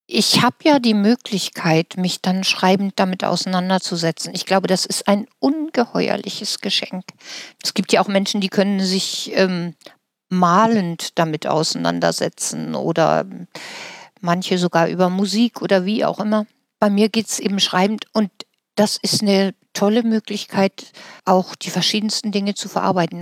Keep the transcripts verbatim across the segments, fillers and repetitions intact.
Ich habe ja die Möglichkeit, mich dann schreibend damit auseinanderzusetzen. Ich glaube, das ist ein ungeheuerliches Geschenk. Es gibt ja auch Menschen, die können sich ähm, malend damit auseinandersetzen oder manche sogar über Musik oder wie auch immer. Bei mir geht es eben schreibend und das ist eine tolle Möglichkeit, auch die verschiedensten Dinge zu verarbeiten.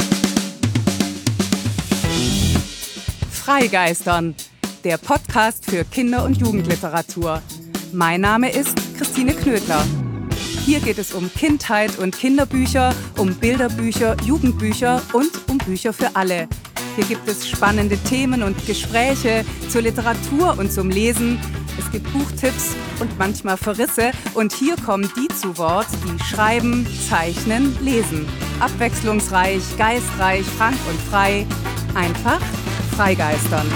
Freigeistern, der Podcast für Kinder- und Jugendliteratur. Mein Name ist Christine Knödler. Hier geht es um Kindheit und Kinderbücher, um Bilderbücher, Jugendbücher und um Bücher für alle. Hier gibt es spannende Themen und Gespräche zur Literatur und zum Lesen. Es gibt Buchtipps und manchmal Verrisse. Und hier kommen die zu Wort, die schreiben, zeichnen, lesen. Abwechslungsreich, geistreich, frank und frei. Einfach freigeistern.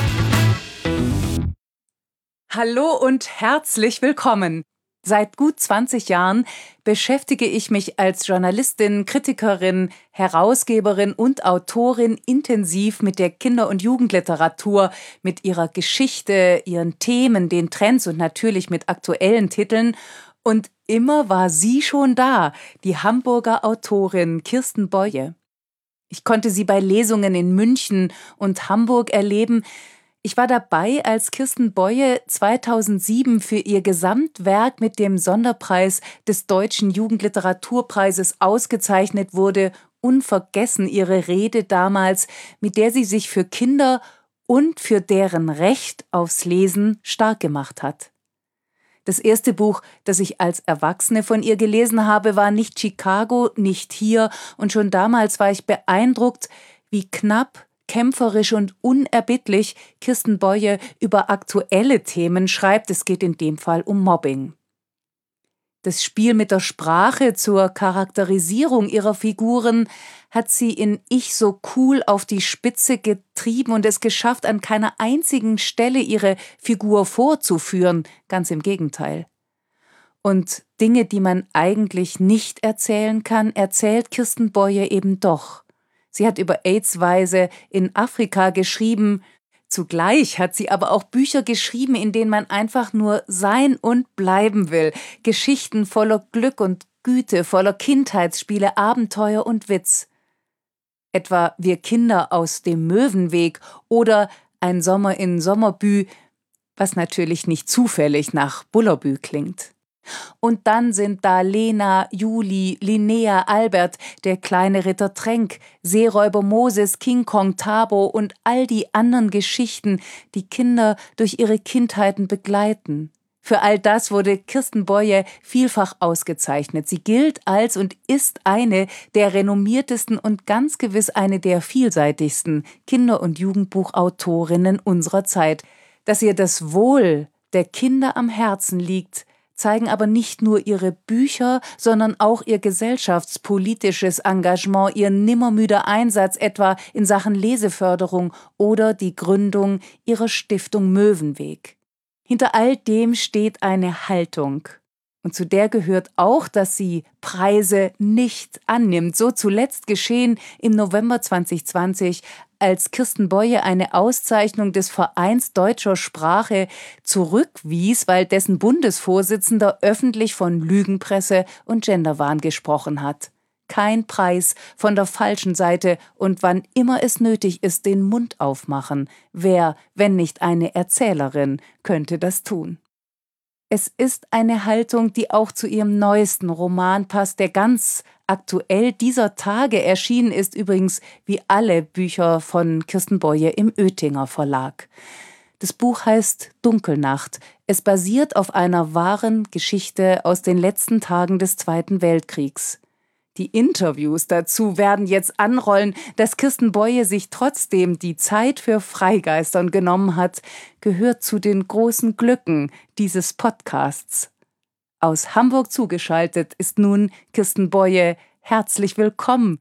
Hallo und herzlich willkommen. Seit gut zwanzig Jahren beschäftige ich mich als Journalistin, Kritikerin, Herausgeberin und Autorin intensiv mit der Kinder- und Jugendliteratur, mit ihrer Geschichte, ihren Themen, den Trends und natürlich mit aktuellen Titeln. Und immer war sie schon da, die Hamburger Autorin Kirsten Boye. Ich konnte sie bei Lesungen in München und Hamburg erleben. Ich war dabei, als Kirsten Boye zweitausendsieben für ihr Gesamtwerk mit dem Sonderpreis des Deutschen Jugendliteraturpreises ausgezeichnet wurde. Unvergessen ihre Rede damals, mit der sie sich für Kinder und für deren Recht aufs Lesen stark gemacht hat. Das erste Buch, das ich als Erwachsene von ihr gelesen habe, war nicht Chicago, nicht hier. Und schon damals war ich beeindruckt, wie knapp, kämpferisch und unerbittlich Kirsten Boye über aktuelle Themen schreibt. Es geht in dem Fall um Mobbing. Das Spiel mit der Sprache zur Charakterisierung ihrer Figuren hat sie in Ich so cool auf die Spitze getrieben und es geschafft, an keiner einzigen Stelle ihre Figur vorzuführen. Ganz im Gegenteil. Und Dinge, die man eigentlich nicht erzählen kann, erzählt Kirsten Boye eben doch. Sie hat über AIDS-Weise in Afrika geschrieben. Zugleich hat sie aber auch Bücher geschrieben, in denen man einfach nur sein und bleiben will. Geschichten voller Glück und Güte, voller Kindheitsspiele, Abenteuer und Witz. Etwa Wir Kinder aus dem Möwenweg oder Ein Sommer in Sommerbü, was natürlich nicht zufällig nach Bullerbü klingt. Und dann sind da Lena, Juli, Linnea, Albert, der kleine Ritter Tränk, Seeräuber Moses, King Kong Tabo und all die anderen Geschichten, die Kinder durch ihre Kindheiten begleiten. Für all das wurde Kirsten Boye vielfach ausgezeichnet. Sie gilt als und ist eine der renommiertesten und ganz gewiss eine der vielseitigsten Kinder- und Jugendbuchautorinnen unserer Zeit. Dass ihr das Wohl der Kinder am Herzen liegt, zeigen aber nicht nur ihre Bücher, sondern auch ihr gesellschaftspolitisches Engagement, ihr nimmermüder Einsatz etwa in Sachen Leseförderung oder die Gründung ihrer Stiftung Möwenweg. Hinter all dem steht eine Haltung. Und zu der gehört auch, dass sie Preise nicht annimmt. So zuletzt geschehen im November zwanzig zwanzig, als Kirsten Boye eine Auszeichnung des Vereins Deutscher Sprache zurückwies, weil dessen Bundesvorsitzender öffentlich von Lügenpresse und Genderwahn gesprochen hat. Kein Preis von der falschen Seite und wann immer es nötig ist, den Mund aufmachen. Wer, wenn nicht eine Erzählerin, könnte das tun? Es ist eine Haltung, die auch zu ihrem neuesten Roman passt, der ganz aktuell dieser Tage erschienen ist, übrigens wie alle Bücher von Kirsten Boye im Oetinger Verlag. Das Buch heißt Dunkelnacht. Es basiert auf einer wahren Geschichte aus den letzten Tagen des Zweiten Weltkriegs. Die Interviews dazu werden jetzt anrollen. Dass Kirsten Boye sich trotzdem die Zeit für Freigeistern genommen hat, gehört zu den großen Glücken dieses Podcasts. Aus Hamburg zugeschaltet ist nun Kirsten Boye. Herzlich willkommen.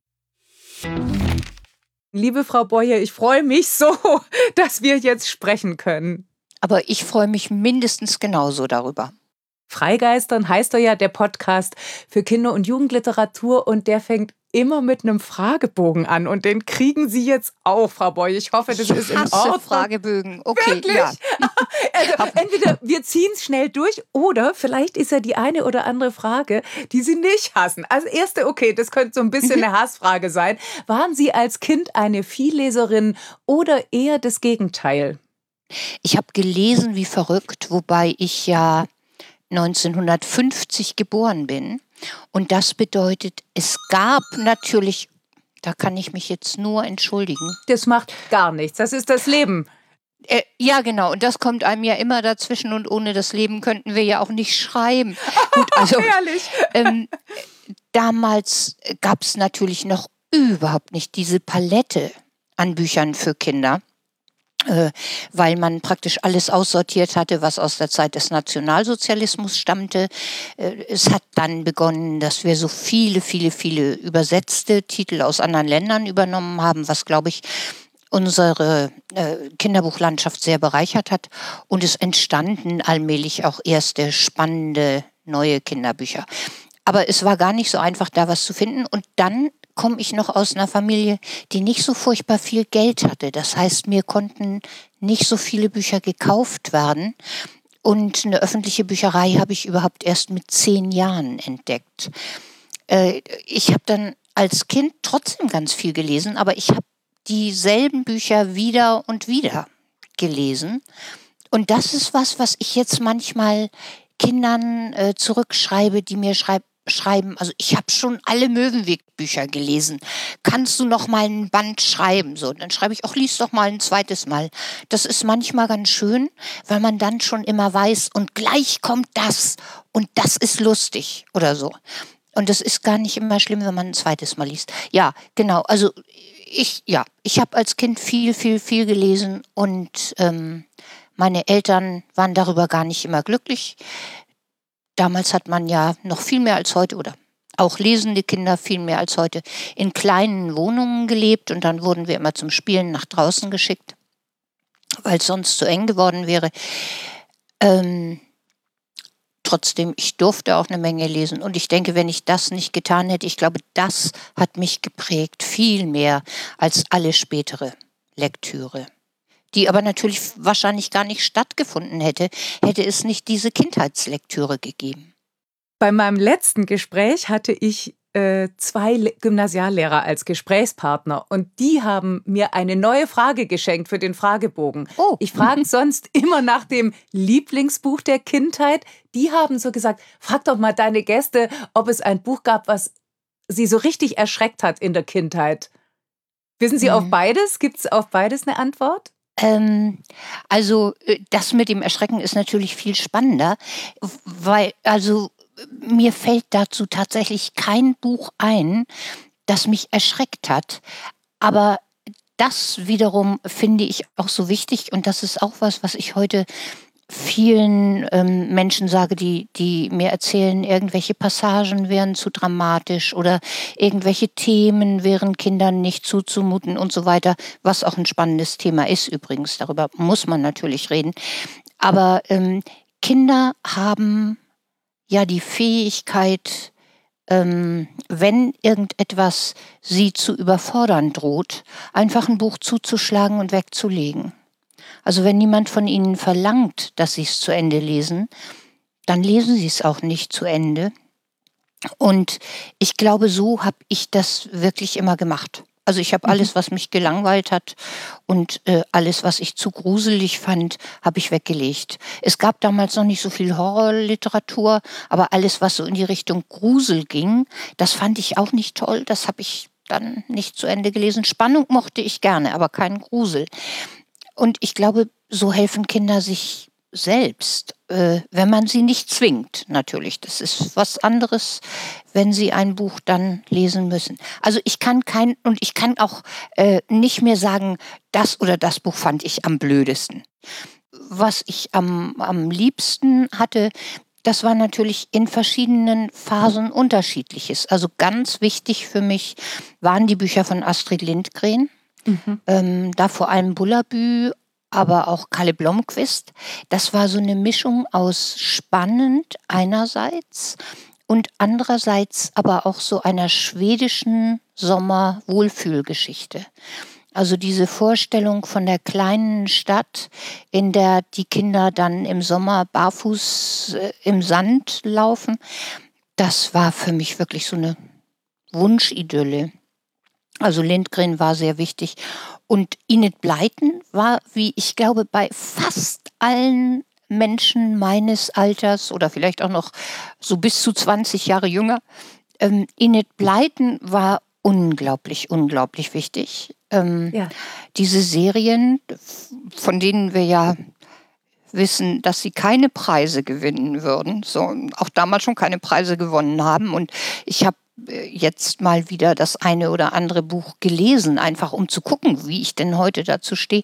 Liebe Frau Boye, ich freue mich so, dass wir jetzt sprechen können. Aber ich freue mich mindestens genauso darüber. Freigeistern heißt er ja, der Podcast für Kinder- und Jugendliteratur, und der fängt immer mit einem Fragebogen an und den kriegen Sie jetzt auch, Frau Boy. Ich hoffe, das ich ist in hasse Ordnung. Fragebögen. Okay, Wirklich? ja. Also entweder wir ziehen es schnell durch oder vielleicht ist ja die eine oder andere Frage, die Sie nicht hassen. Als erste, okay, das könnte so ein bisschen eine Hassfrage sein. Waren Sie als Kind eine Vielleserin oder eher das Gegenteil? Ich habe gelesen wie verrückt, wobei ich ja neunzehnhundertfünfzig geboren bin. Und das bedeutet, es gab natürlich, da kann ich mich jetzt nur entschuldigen. Das macht gar nichts, das ist das Leben. Äh, ja, genau. Und das kommt einem ja immer dazwischen. Und ohne das Leben könnten wir ja auch nicht schreiben. Gut, also Herrlich. ähm, damals gab es natürlich noch überhaupt nicht diese Palette an Büchern für Kinder, äh, weil man praktisch alles aussortiert hatte, was aus der Zeit des Nationalsozialismus stammte. Äh, es hat dann begonnen, dass wir so viele, viele, viele übersetzte Titel aus anderen Ländern übernommen haben, was, glaube ich, unsere äh, Kinderbuchlandschaft sehr bereichert hat. Und es entstanden allmählich auch erste spannende neue Kinderbücher. Aber es war gar nicht so einfach, da was zu finden. Und dann komme ich noch aus einer Familie, die nicht so furchtbar viel Geld hatte. Das heißt, mir konnten nicht so viele Bücher gekauft werden. Und eine öffentliche Bücherei habe ich überhaupt erst mit zehn Jahren entdeckt. Äh, ich habe dann als Kind trotzdem ganz viel gelesen, aber ich habe dieselben Bücher wieder und wieder gelesen. Und das ist was, was ich jetzt manchmal Kindern äh, zurückschreibe, die mir schreib, schreiben, also ich habe schon alle Möwenweg-Bücher gelesen. Kannst du noch mal ein Band schreiben? So, dann schreibe ich, auch lies doch mal ein zweites Mal. Das ist manchmal ganz schön, weil man dann schon immer weiß, und gleich kommt das und das ist lustig oder so. Und das ist gar nicht immer schlimm, wenn man ein zweites Mal liest. Ja, genau, also Ich, ja, ich habe als Kind viel, viel, viel gelesen und ähm, meine Eltern waren darüber gar nicht immer glücklich. Damals hat man ja noch viel mehr als heute oder auch lesende Kinder viel mehr als heute in kleinen Wohnungen gelebt und dann wurden wir immer zum Spielen nach draußen geschickt, weil es sonst zu eng geworden wäre. Ähm, Trotzdem, ich durfte auch eine Menge lesen. Und ich denke, wenn ich das nicht getan hätte, ich glaube, das hat mich geprägt, viel mehr als alle spätere Lektüre. Die aber natürlich wahrscheinlich gar nicht stattgefunden hätte, hätte es nicht diese Kindheitslektüre gegeben. Bei meinem letzten Gespräch hatte ich äh, zwei Le- Gymnasiallehrer als Gesprächspartner und die haben mir eine neue Frage geschenkt für den Fragebogen. Oh. Ich frage sonst immer nach dem Lieblingsbuch der Kindheit. Die haben so gesagt, frag doch mal deine Gäste, ob es ein Buch gab, was sie so richtig erschreckt hat in der Kindheit. Wissen Sie Mhm. auf beides? Gibt es auf beides eine Antwort? Ähm, also äh, das mit dem Erschrecken ist natürlich viel spannender, weil also mir fällt dazu tatsächlich kein Buch ein, das mich erschreckt hat. Aber das wiederum finde ich auch so wichtig und das ist auch was, was ich heute vielen ähm, Menschen sage, die, die mir erzählen, irgendwelche Passagen wären zu dramatisch oder irgendwelche Themen wären Kindern nicht zuzumuten und so weiter, was auch ein spannendes Thema ist übrigens. Darüber muss man natürlich reden. Aber ähm, Kinder haben ja die Fähigkeit, ähm, wenn irgendetwas sie zu überfordern droht, einfach ein Buch zuzuschlagen und wegzulegen. Also wenn niemand von ihnen verlangt, dass sie es zu Ende lesen, dann lesen sie es auch nicht zu Ende. Und ich glaube, so habe ich das wirklich immer gemacht. Also ich habe alles, was mich gelangweilt hat und äh, alles, was ich zu gruselig fand, habe ich weggelegt. Es gab damals noch nicht so viel Horrorliteratur, aber alles, was so in die Richtung Grusel ging, das fand ich auch nicht toll. Das habe ich dann nicht zu Ende gelesen. Spannung mochte ich gerne, aber keinen Grusel. Und ich glaube, so helfen Kinder sich selbst, äh, wenn man sie nicht zwingt, natürlich. Das ist was anderes, wenn sie ein Buch dann lesen müssen. Also ich kann kein, und ich kann auch äh, nicht mehr sagen, das oder das Buch fand ich am blödesten. Was ich am, am liebsten hatte, das war natürlich in verschiedenen Phasen unterschiedliches. Also ganz wichtig für mich waren die Bücher von Astrid Lindgren. Mhm. Ähm, da vor allem Bullabü, aber auch Kalle Blomqvist. Das war so eine Mischung aus spannend einerseits und andererseits aber auch so einer schwedischen Sommerwohlfühlgeschichte. Also diese Vorstellung von der kleinen Stadt, in der die Kinder dann im Sommer barfuß äh, im Sand laufen, das war für mich wirklich so eine Wunschidylle. Also Lindgren war sehr wichtig. Und Enid Blyton war, wie ich glaube, bei fast allen Menschen meines Alters oder vielleicht auch noch so bis zu zwanzig Jahre jünger, ähm, Enid Blyton war unglaublich, unglaublich wichtig. Ähm, Ja. Diese Serien, von denen wir ja wissen, dass sie keine Preise gewinnen würden, so auch damals schon keine Preise gewonnen haben. Und ich habe jetzt mal wieder das eine oder andere Buch gelesen, einfach um zu gucken, wie ich denn heute dazu stehe.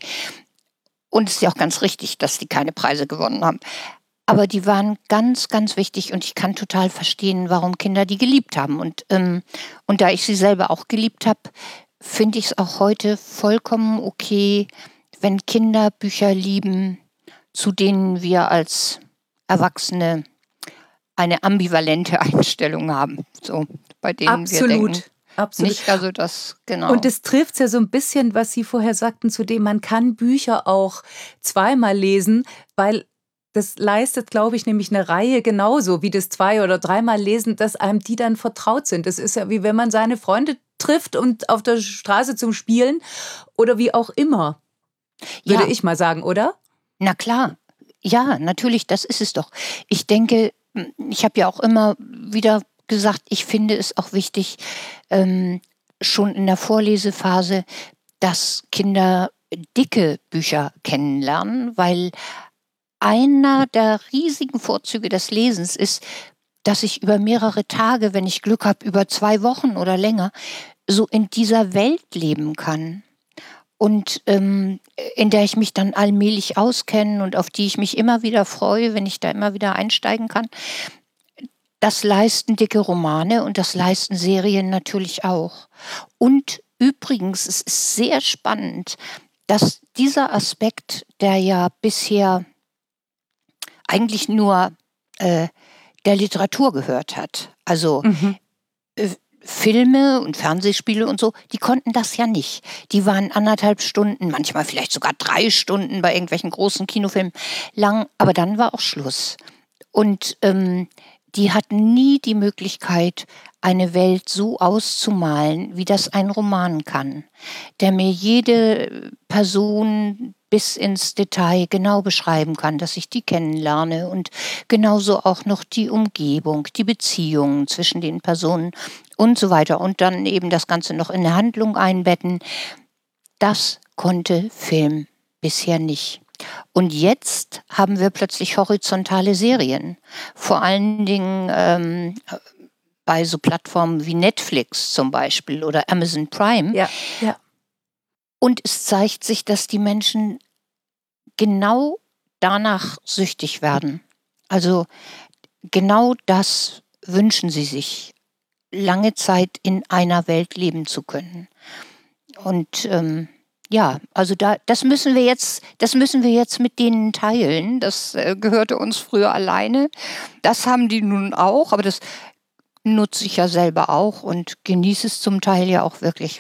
Und es ist ja auch ganz richtig, dass die keine Preise gewonnen haben. Aber die waren ganz, ganz wichtig und ich kann total verstehen, warum Kinder die geliebt haben. Und, ähm, und da ich sie selber auch geliebt habe, finde ich es auch heute vollkommen okay, wenn Kinder Bücher lieben, zu denen wir als Erwachsene eine ambivalente Einstellung haben, so bei denen Absolut. wir denken. Absolut. Nicht, also das, genau. Und es trifft ja so ein bisschen, was Sie vorher sagten, zu dem man kann Bücher auch zweimal lesen, weil das leistet, glaube ich, nämlich eine Reihe genauso wie das zwei- oder dreimal lesen, dass einem die dann vertraut sind. Das ist ja wie wenn man seine Freunde trifft und auf der Straße zum Spielen oder wie auch immer, würde Ja. ich mal sagen, oder? Na klar, ja, natürlich, das ist es doch. Ich denke, ich habe ja auch immer wieder gesagt, ich finde es auch wichtig, ähm, schon in der Vorlesephase, dass Kinder dicke Bücher kennenlernen, weil einer der riesigen Vorzüge des Lesens ist, dass ich über mehrere Tage, wenn ich Glück habe, über zwei Wochen oder länger, so in dieser Welt leben kann. Und ähm, in der ich mich dann allmählich auskenne und auf die ich mich immer wieder freue, wenn ich da immer wieder einsteigen kann. Das leisten dicke Romane und das leisten Serien natürlich auch. Und übrigens, es ist sehr spannend, dass dieser Aspekt, der ja bisher eigentlich nur äh, der Literatur gehört hat, also Mhm. äh, Filme und Fernsehspiele und so, die konnten das ja nicht. Die waren anderthalb Stunden, manchmal vielleicht sogar drei Stunden bei irgendwelchen großen Kinofilmen lang, aber dann war auch Schluss. Und ähm, die hatten nie die Möglichkeit, eine Welt so auszumalen, wie das ein Roman kann, der mir jede Person bis ins Detail genau beschreiben kann, dass ich die kennenlerne und genauso auch noch die Umgebung, die Beziehungen zwischen den Personen und so weiter und dann eben das Ganze noch in eine Handlung einbetten. Das konnte Film bisher nicht. Und jetzt haben wir plötzlich horizontale Serien. Vor allen Dingen ähm, bei so Plattformen wie Netflix zum Beispiel oder Amazon Prime. Ja, ja. Und es zeigt sich, dass die Menschen genau danach süchtig werden. Also genau das wünschen sie sich, lange Zeit in einer Welt leben zu können. Und ähm, ja, also da, das müssen wir jetzt, das müssen wir jetzt mit denen teilen. Das äh, gehörte uns früher alleine. Das haben die nun auch, aber das nutze ich ja selber auch und genieße es zum Teil ja auch wirklich.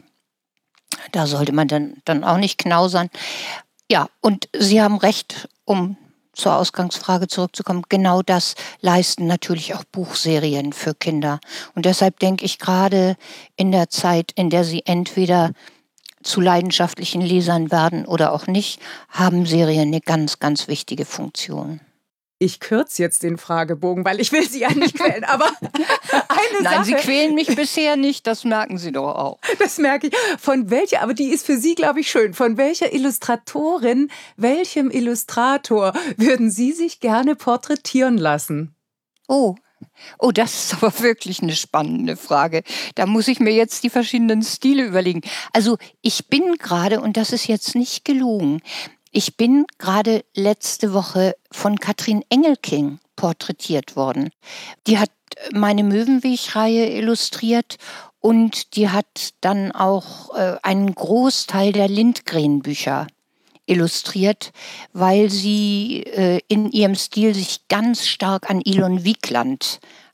Da sollte man dann, dann auch nicht knausern. Ja, und Sie haben recht, um zur Ausgangsfrage zurückzukommen, genau das leisten natürlich auch Buchserien für Kinder. Und deshalb denke ich, gerade in der Zeit, in der sie entweder zu leidenschaftlichen Lesern werden oder auch nicht, haben Serien eine ganz, ganz wichtige Funktion. Ich kürze jetzt den Fragebogen, weil ich will Sie ja nicht quälen, aber eine Nein, Sache. Sie quälen mich bisher nicht, das merken Sie doch auch. Das merke ich. Von welcher, aber die ist für Sie, glaube ich, schön. Von welcher Illustratorin, welchem Illustrator würden Sie sich gerne porträtieren lassen? Oh, oh, das ist aber wirklich eine spannende Frage. Da muss ich mir jetzt die verschiedenen Stile überlegen. Also ich bin gerade, und das ist jetzt nicht gelogen, ich bin gerade letzte Woche von Katrin Engelking porträtiert worden. Die hat meine Möwenweg-Reihe illustriert und die hat dann auch äh, einen Großteil der Lindgren-Bücher illustriert, weil sie äh, in ihrem Stil sich ganz stark an Ilon Wigland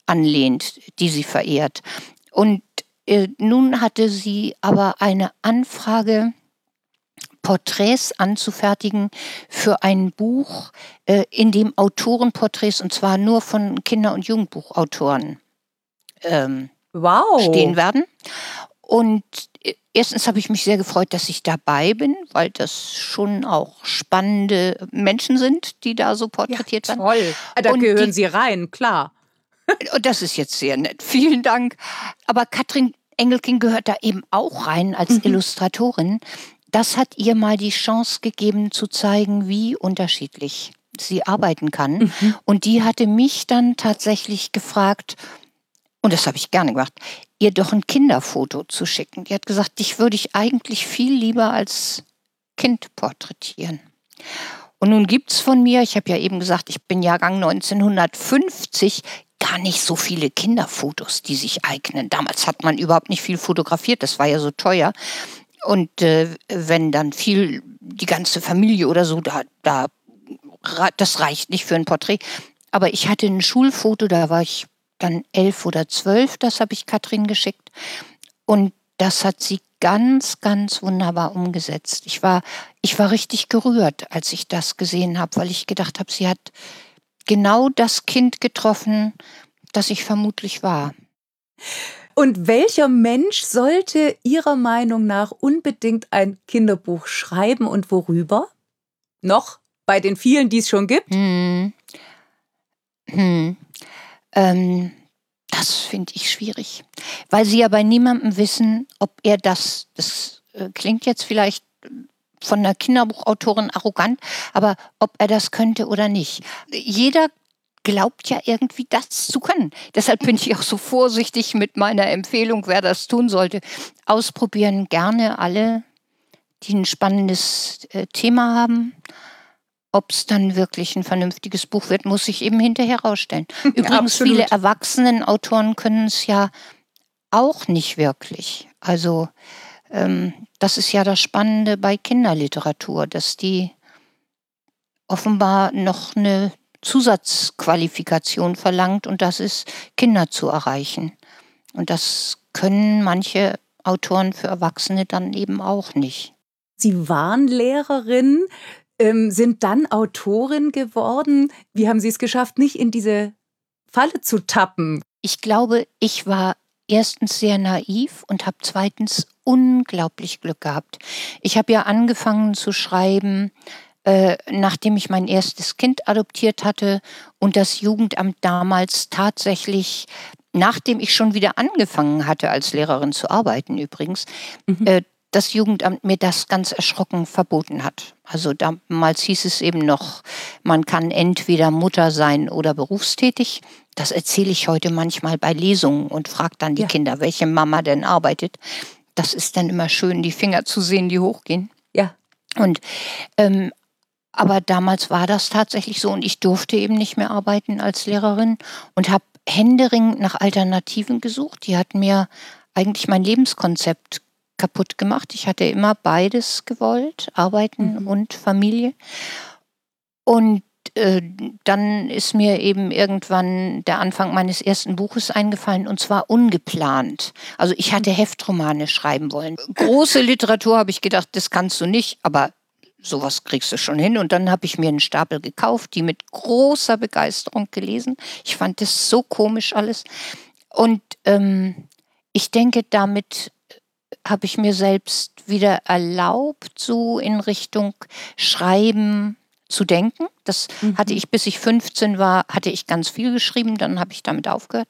anlehnt, die sie verehrt. Und äh, nun hatte sie aber eine Anfrage, Porträts anzufertigen für ein Buch, äh, in dem Autorenporträts, und zwar nur von Kinder- und Jugendbuchautoren, ähm, stehen Wow. werden. Und äh, erstens habe ich mich sehr gefreut, dass ich dabei bin, weil das schon auch spannende Menschen sind, die da so Ja, porträtiert werden. toll. Ah, Da Und gehören die Sie rein, klar. und das ist jetzt sehr nett. Vielen Dank. Aber Katrin Engelking gehört da eben auch rein als Mhm. Illustratorin. Das hat ihr mal die Chance gegeben, zu zeigen, wie unterschiedlich sie arbeiten kann. Mhm. Und die hatte mich dann tatsächlich gefragt, und das habe ich gerne gemacht, ihr doch ein Kinderfoto zu schicken. Die hat gesagt, dich würde ich eigentlich viel lieber als Kind porträtieren. Und nun gibt's von mir, ich habe ja eben gesagt, ich bin Jahrgang neunzehnhundertfünfzig, gar nicht so viele Kinderfotos, die sich eignen. Damals hat man überhaupt nicht viel fotografiert, das war ja so teuer. Und äh, wenn dann viel, die ganze Familie oder so, da, da, das reicht nicht für ein Porträt. Aber ich hatte ein Schulfoto, da war ich dann elf oder zwölf, das habe ich Katrin geschickt. Und das hat sie ganz, ganz wunderbar umgesetzt. Ich war, ich war richtig gerührt, als ich das gesehen habe, weil ich gedacht habe, sie hat genau das Kind getroffen, das ich vermutlich war. Und welcher Mensch sollte Ihrer Meinung nach unbedingt ein Kinderbuch schreiben und worüber? Noch bei den vielen, die es schon gibt? Hm. Hm. Ähm, das finde ich schwierig, weil sie ja bei niemandem wissen, ob er das, das äh, klingt jetzt vielleicht von einer Kinderbuchautorin arrogant, aber ob er das könnte oder nicht. Jeder glaubt ja irgendwie das zu können. Deshalb bin ich auch so vorsichtig mit meiner Empfehlung, wer das tun sollte. Ausprobieren gerne alle, die ein spannendes äh, Thema haben. Ob es dann wirklich ein vernünftiges Buch wird, muss sich eben hinterher rausstellen. Übrigens, Absolut. viele Erwachsenenautoren können es ja auch nicht wirklich. Also ähm, das ist ja das Spannende bei Kinderliteratur, dass die offenbar noch eine Zusatzqualifikation verlangt, und das ist, Kinder zu erreichen. Und das können manche Autoren für Erwachsene dann eben auch nicht. Sie waren Lehrerin, ähm, sind dann Autorin geworden. Wie haben Sie es geschafft, nicht in diese Falle zu tappen? Ich glaube, ich war erstens sehr naiv und habe zweitens unglaublich Glück gehabt. Ich habe ja angefangen zu schreiben, äh, nachdem ich mein erstes Kind adoptiert hatte und das Jugendamt damals tatsächlich, nachdem ich schon wieder angefangen hatte, als Lehrerin zu arbeiten übrigens, Mhm. äh, das Jugendamt mir das ganz erschrocken verboten hat. Also damals hieß es eben noch, man kann entweder Mutter sein oder berufstätig. Das erzähle ich heute manchmal bei Lesungen und frage dann die Ja. Kinder, welche Mama denn arbeitet. Das ist dann immer schön, die Finger zu sehen, die hochgehen. Ja. Und ähm, aber damals war das tatsächlich so, und ich durfte eben nicht mehr arbeiten als Lehrerin und habe händeringend nach Alternativen gesucht. Die hatten mir eigentlich mein Lebenskonzept kaputt gemacht. Ich hatte immer beides gewollt, Arbeiten Mhm. und Familie. Und äh, dann ist mir eben irgendwann der Anfang meines ersten Buches eingefallen, und zwar ungeplant. Also ich hatte Heftromane schreiben wollen. Große Literatur, habe ich gedacht, das kannst du nicht, aber sowas kriegst du schon hin. Und dann habe ich mir einen Stapel gekauft, die mit großer Begeisterung gelesen. Ich fand das so komisch alles. Und ähm, ich denke, damit habe ich mir selbst wieder erlaubt, so in Richtung Schreiben zu denken. Das hatte Mhm. ich, bis ich fünfzehn war, hatte ich ganz viel geschrieben, dann habe ich damit aufgehört.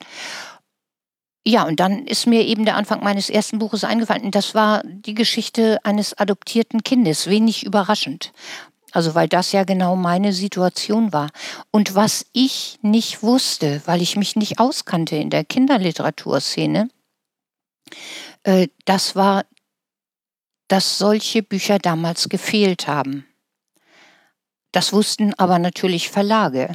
Ja, und dann ist mir eben der Anfang meines ersten Buches eingefallen. Und das war die Geschichte eines adoptierten Kindes, wenig überraschend. Also weil das ja genau meine Situation war. Und was ich nicht wusste, weil ich mich nicht auskannte in der Kinderliteraturszene, äh, das war, dass solche Bücher damals gefehlt haben. Das wussten aber natürlich Verlage.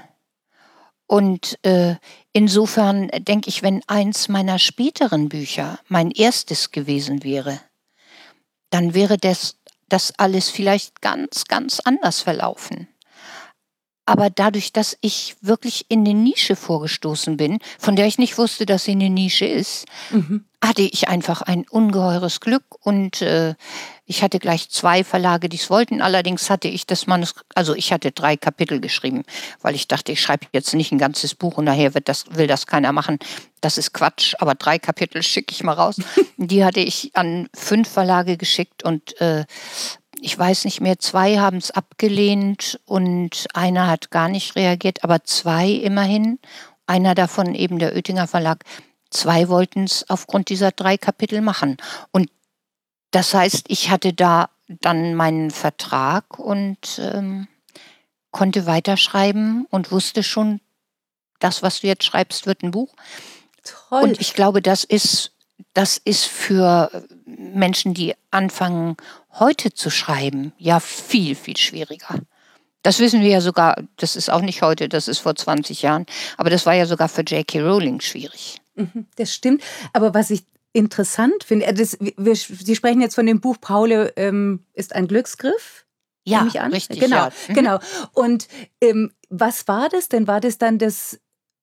Und äh, insofern denke ich, wenn eins meiner späteren Bücher mein erstes gewesen wäre, dann wäre das, das alles vielleicht ganz, ganz anders verlaufen. Aber dadurch, dass ich wirklich in eine Nische vorgestoßen bin, von der ich nicht wusste, dass sie eine Nische ist, Mhm. hatte ich einfach ein ungeheures Glück und äh, ich hatte gleich zwei Verlage, die es wollten. Allerdings hatte ich das Manuskript, also ich hatte drei Kapitel geschrieben, weil ich dachte, ich schreibe jetzt nicht ein ganzes Buch und nachher wird das, will das keiner machen. Das ist Quatsch, aber drei Kapitel schicke ich mal raus. Die hatte ich an fünf Verlage geschickt und äh, ich weiß nicht mehr, zwei haben es abgelehnt und einer hat gar nicht reagiert, aber zwei immerhin. Einer davon eben der Oetinger Verlag. Zwei wollten es aufgrund dieser drei Kapitel machen. Und das heißt, ich hatte da dann meinen Vertrag und ähm, konnte weiterschreiben und wusste schon, das, was du jetzt schreibst, wird ein Buch. Toll. Und ich glaube, das ist, das ist für Menschen, die anfangen, heute zu schreiben, ja viel, viel schwieriger. Das wissen wir ja sogar, das ist auch nicht heute, das ist vor zwanzig Jahren, aber das war ja sogar für J K. Rowling schwierig. Mhm, das stimmt. Aber was ich interessant finde, äh, das, wir, Sie sprechen jetzt von dem Buch Paule ähm, ist ein Glücksgriff? Ja, Nehme ich an? richtig. Genau, Ja. Mhm. genau. Und ähm, was war das denn? War das dann das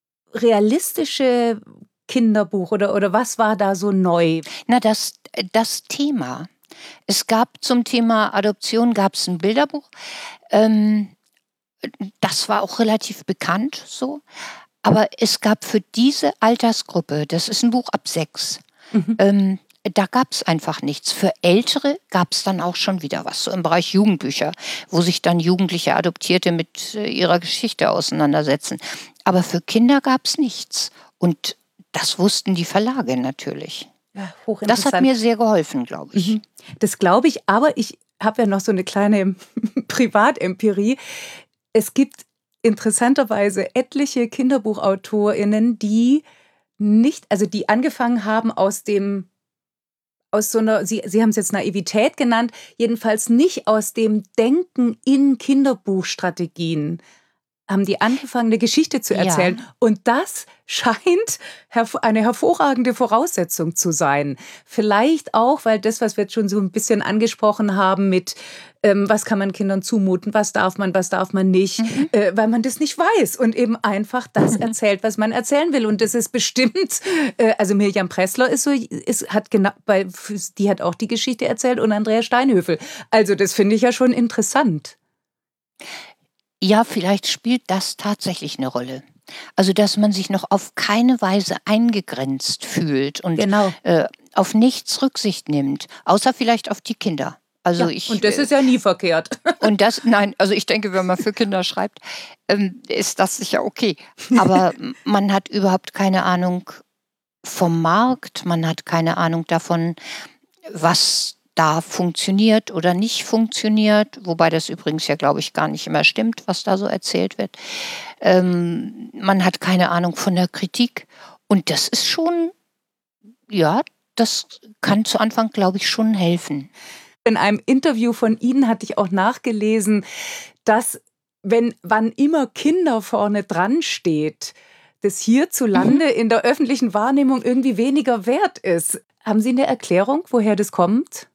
realistische Kinderbuch oder, oder was war da so neu? Na, das, das Thema. Es gab zum Thema Adoption gab es ein Bilderbuch. Ähm, das war auch relativ bekannt so. Aber es gab für diese Altersgruppe, das ist ein Buch ab sechs, Mhm. ähm, da gab es einfach nichts. Für Ältere gab es dann auch schon wieder was, so im Bereich Jugendbücher, wo sich dann jugendliche Adoptierte mit äh, ihrer Geschichte auseinandersetzen. Aber für Kinder gab es nichts. Und das wussten die Verlage natürlich. Ja, Das hochinteressant. hat mir sehr geholfen, glaube ich. Mhm. Das glaube ich, aber ich habe ja noch so eine kleine Privatempirie. Es gibt interessanterweise etliche KinderbuchautorInnen, die nicht, also die angefangen haben aus dem, aus so einer, Sie, Sie haben es jetzt Naivität genannt, jedenfalls nicht aus dem Denken in Kinderbuchstrategien, haben die angefangen, eine Geschichte zu erzählen. Ja. Und das scheint herv- eine hervorragende Voraussetzung zu sein. Vielleicht auch, weil das, was wir jetzt schon so ein bisschen angesprochen haben mit, ähm, was kann man Kindern zumuten, was darf man, was darf man nicht, Mhm. äh, weil man das nicht weiß und eben einfach das erzählt, was man erzählen will. Und das ist bestimmt, äh, also Mirjam Pressler ist so, ist, hat genau, bei, die hat auch die Geschichte erzählt und Andrea Steinhöfel. Also das finde ich ja schon interessant. Ja, vielleicht spielt das tatsächlich eine Rolle. Also, dass man sich noch auf keine Weise eingegrenzt fühlt und Genau. äh, auf nichts Rücksicht nimmt, außer vielleicht auf die Kinder. Also Ja, ich und das äh, ist ja nie verkehrt. und das nein, also ich denke, wenn man für Kinder schreibt, ähm, ist das sicher okay. Aber m man hat überhaupt keine Ahnung vom Markt, man hat keine Ahnung davon, was da funktioniert oder nicht funktioniert, wobei das übrigens ja, glaube ich, gar nicht immer stimmt, was da so erzählt wird. Ähm, man hat keine Ahnung von der Kritik und das ist schon, ja, das kann zu Anfang, glaube ich, schon helfen. In einem Interview von Ihnen hatte ich auch nachgelesen, dass, wenn wann immer Kinder vorne dran steht, das hierzulande in der öffentlichen Wahrnehmung irgendwie weniger wert ist. Haben Sie eine Erklärung, woher das kommt?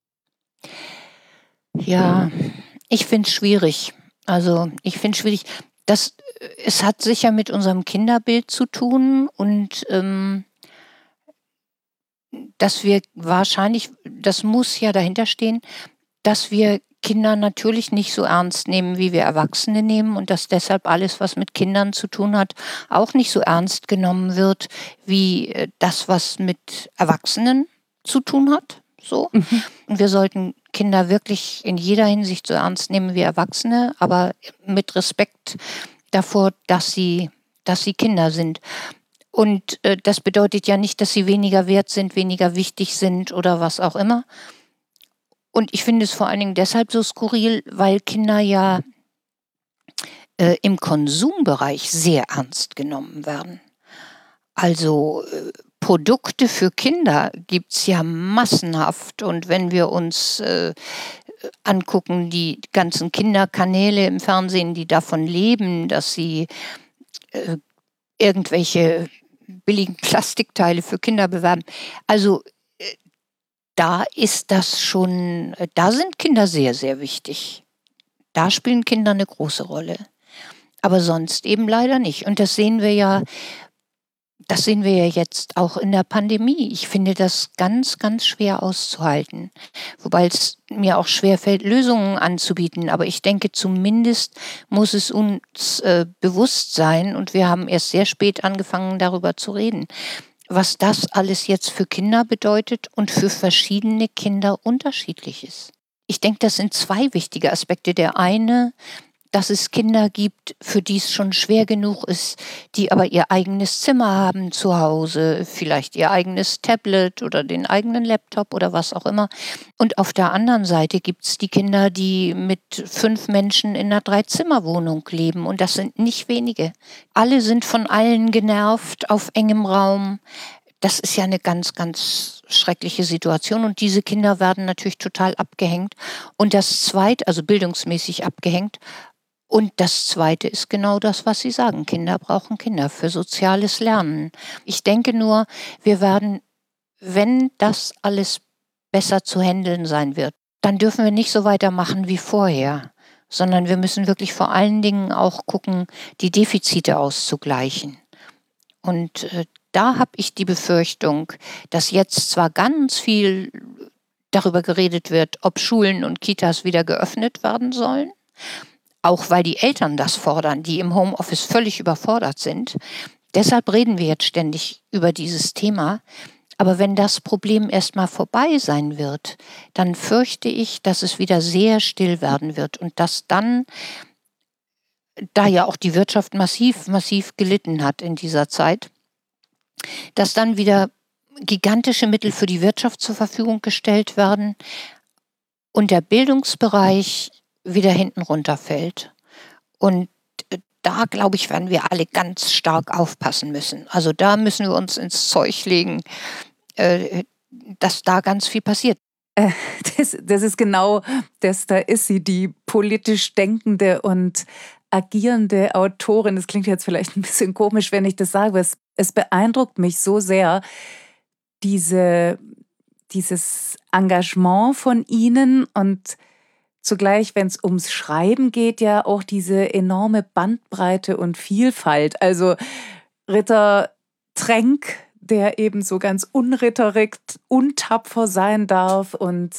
Ja, ich finde es schwierig. Also, ich finde es schwierig. Das äh, es hat sicher mit unserem Kinderbild zu tun und, ähm dass wir wahrscheinlich das muss ja dahinter stehen, dass wir Kinder natürlich nicht so ernst nehmen, wie wir Erwachsene nehmen und dass deshalb alles, was mit Kindern zu tun hat, auch nicht so ernst genommen wird wie, äh, das, was mit Erwachsenen zu tun hat, so. Mhm. Und wir sollten Kinder wirklich in jeder Hinsicht so ernst nehmen wie Erwachsene, aber mit Respekt davor, dass sie dass sie Kinder sind. Und, äh, das bedeutet ja nicht, dass sie weniger wert sind, weniger wichtig sind oder was auch immer. Und ich finde es vor allen Dingen deshalb so skurril, weil Kinder ja, äh, im Konsumbereich sehr ernst genommen werden. Also, äh, Produkte für Kinder gibt's ja massenhaft und wenn wir uns, äh, angucken, die ganzen Kinderkanäle im Fernsehen, die davon leben, dass sie, äh, irgendwelche billigen Plastikteile für Kinder bewerben. Also, äh, da ist das schon äh, da sind Kinder sehr, sehr wichtig. Da spielen Kinder eine große Rolle. Aber sonst eben leider nicht. Und das sehen wir ja, das sehen wir ja jetzt auch in der Pandemie. Ich finde das ganz, ganz schwer auszuhalten. Wobei es mir auch schwerfällt, Lösungen anzubieten. Aber ich denke, zumindest muss es uns äh, bewusst sein, und wir haben erst sehr spät angefangen, darüber zu reden, was das alles jetzt für Kinder bedeutet und für verschiedene Kinder unterschiedlich ist. Ich denke, das sind zwei wichtige Aspekte. Der eine, dass es Kinder gibt, für die es schon schwer genug ist, die aber ihr eigenes Zimmer haben zu Hause, vielleicht ihr eigenes Tablet oder den eigenen Laptop oder was auch immer. Und auf der anderen Seite gibt es die Kinder, die mit fünf Menschen in einer Dreizimmerwohnung leben. Und das sind nicht wenige. Alle sind von allen genervt, auf engem Raum. Das ist ja eine ganz, ganz schreckliche Situation. Und diese Kinder werden natürlich total abgehängt. Und das Zweite, also bildungsmäßig abgehängt. Und das Zweite ist genau das, was Sie sagen. Kinder brauchen Kinder für soziales Lernen. Ich denke nur, wir werden, wenn das alles besser zu handeln sein wird, dann dürfen wir nicht so weitermachen wie vorher, sondern wir müssen wirklich vor allen Dingen auch gucken, die Defizite auszugleichen. Und äh, da habe ich die Befürchtung, dass jetzt zwar ganz viel darüber geredet wird, ob Schulen und Kitas wieder geöffnet werden sollen, auch weil die Eltern das fordern, die im Homeoffice völlig überfordert sind. Deshalb reden wir jetzt ständig über dieses Thema. Aber wenn das Problem erstmal vorbei sein wird, dann fürchte ich, dass es wieder sehr still werden wird und dass dann, da ja auch die Wirtschaft massiv, massiv gelitten hat in dieser Zeit, dass dann wieder gigantische Mittel für die Wirtschaft zur Verfügung gestellt werden und der Bildungsbereich wieder hinten runterfällt. Und da, glaube ich, werden wir alle ganz stark aufpassen müssen. Also da müssen wir uns ins Zeug legen, äh, dass da ganz viel passiert. Äh, das, das ist genau das, da ist sie, die politisch denkende und agierende Autorin. Das klingt jetzt vielleicht ein bisschen komisch, wenn ich das sage, aber es, es beeindruckt mich so sehr, diese, dieses Engagement von Ihnen und zugleich, wenn es ums Schreiben geht, ja auch diese enorme Bandbreite und Vielfalt. Also Ritter Trenck, der eben so ganz unritterig, untapfer sein darf, und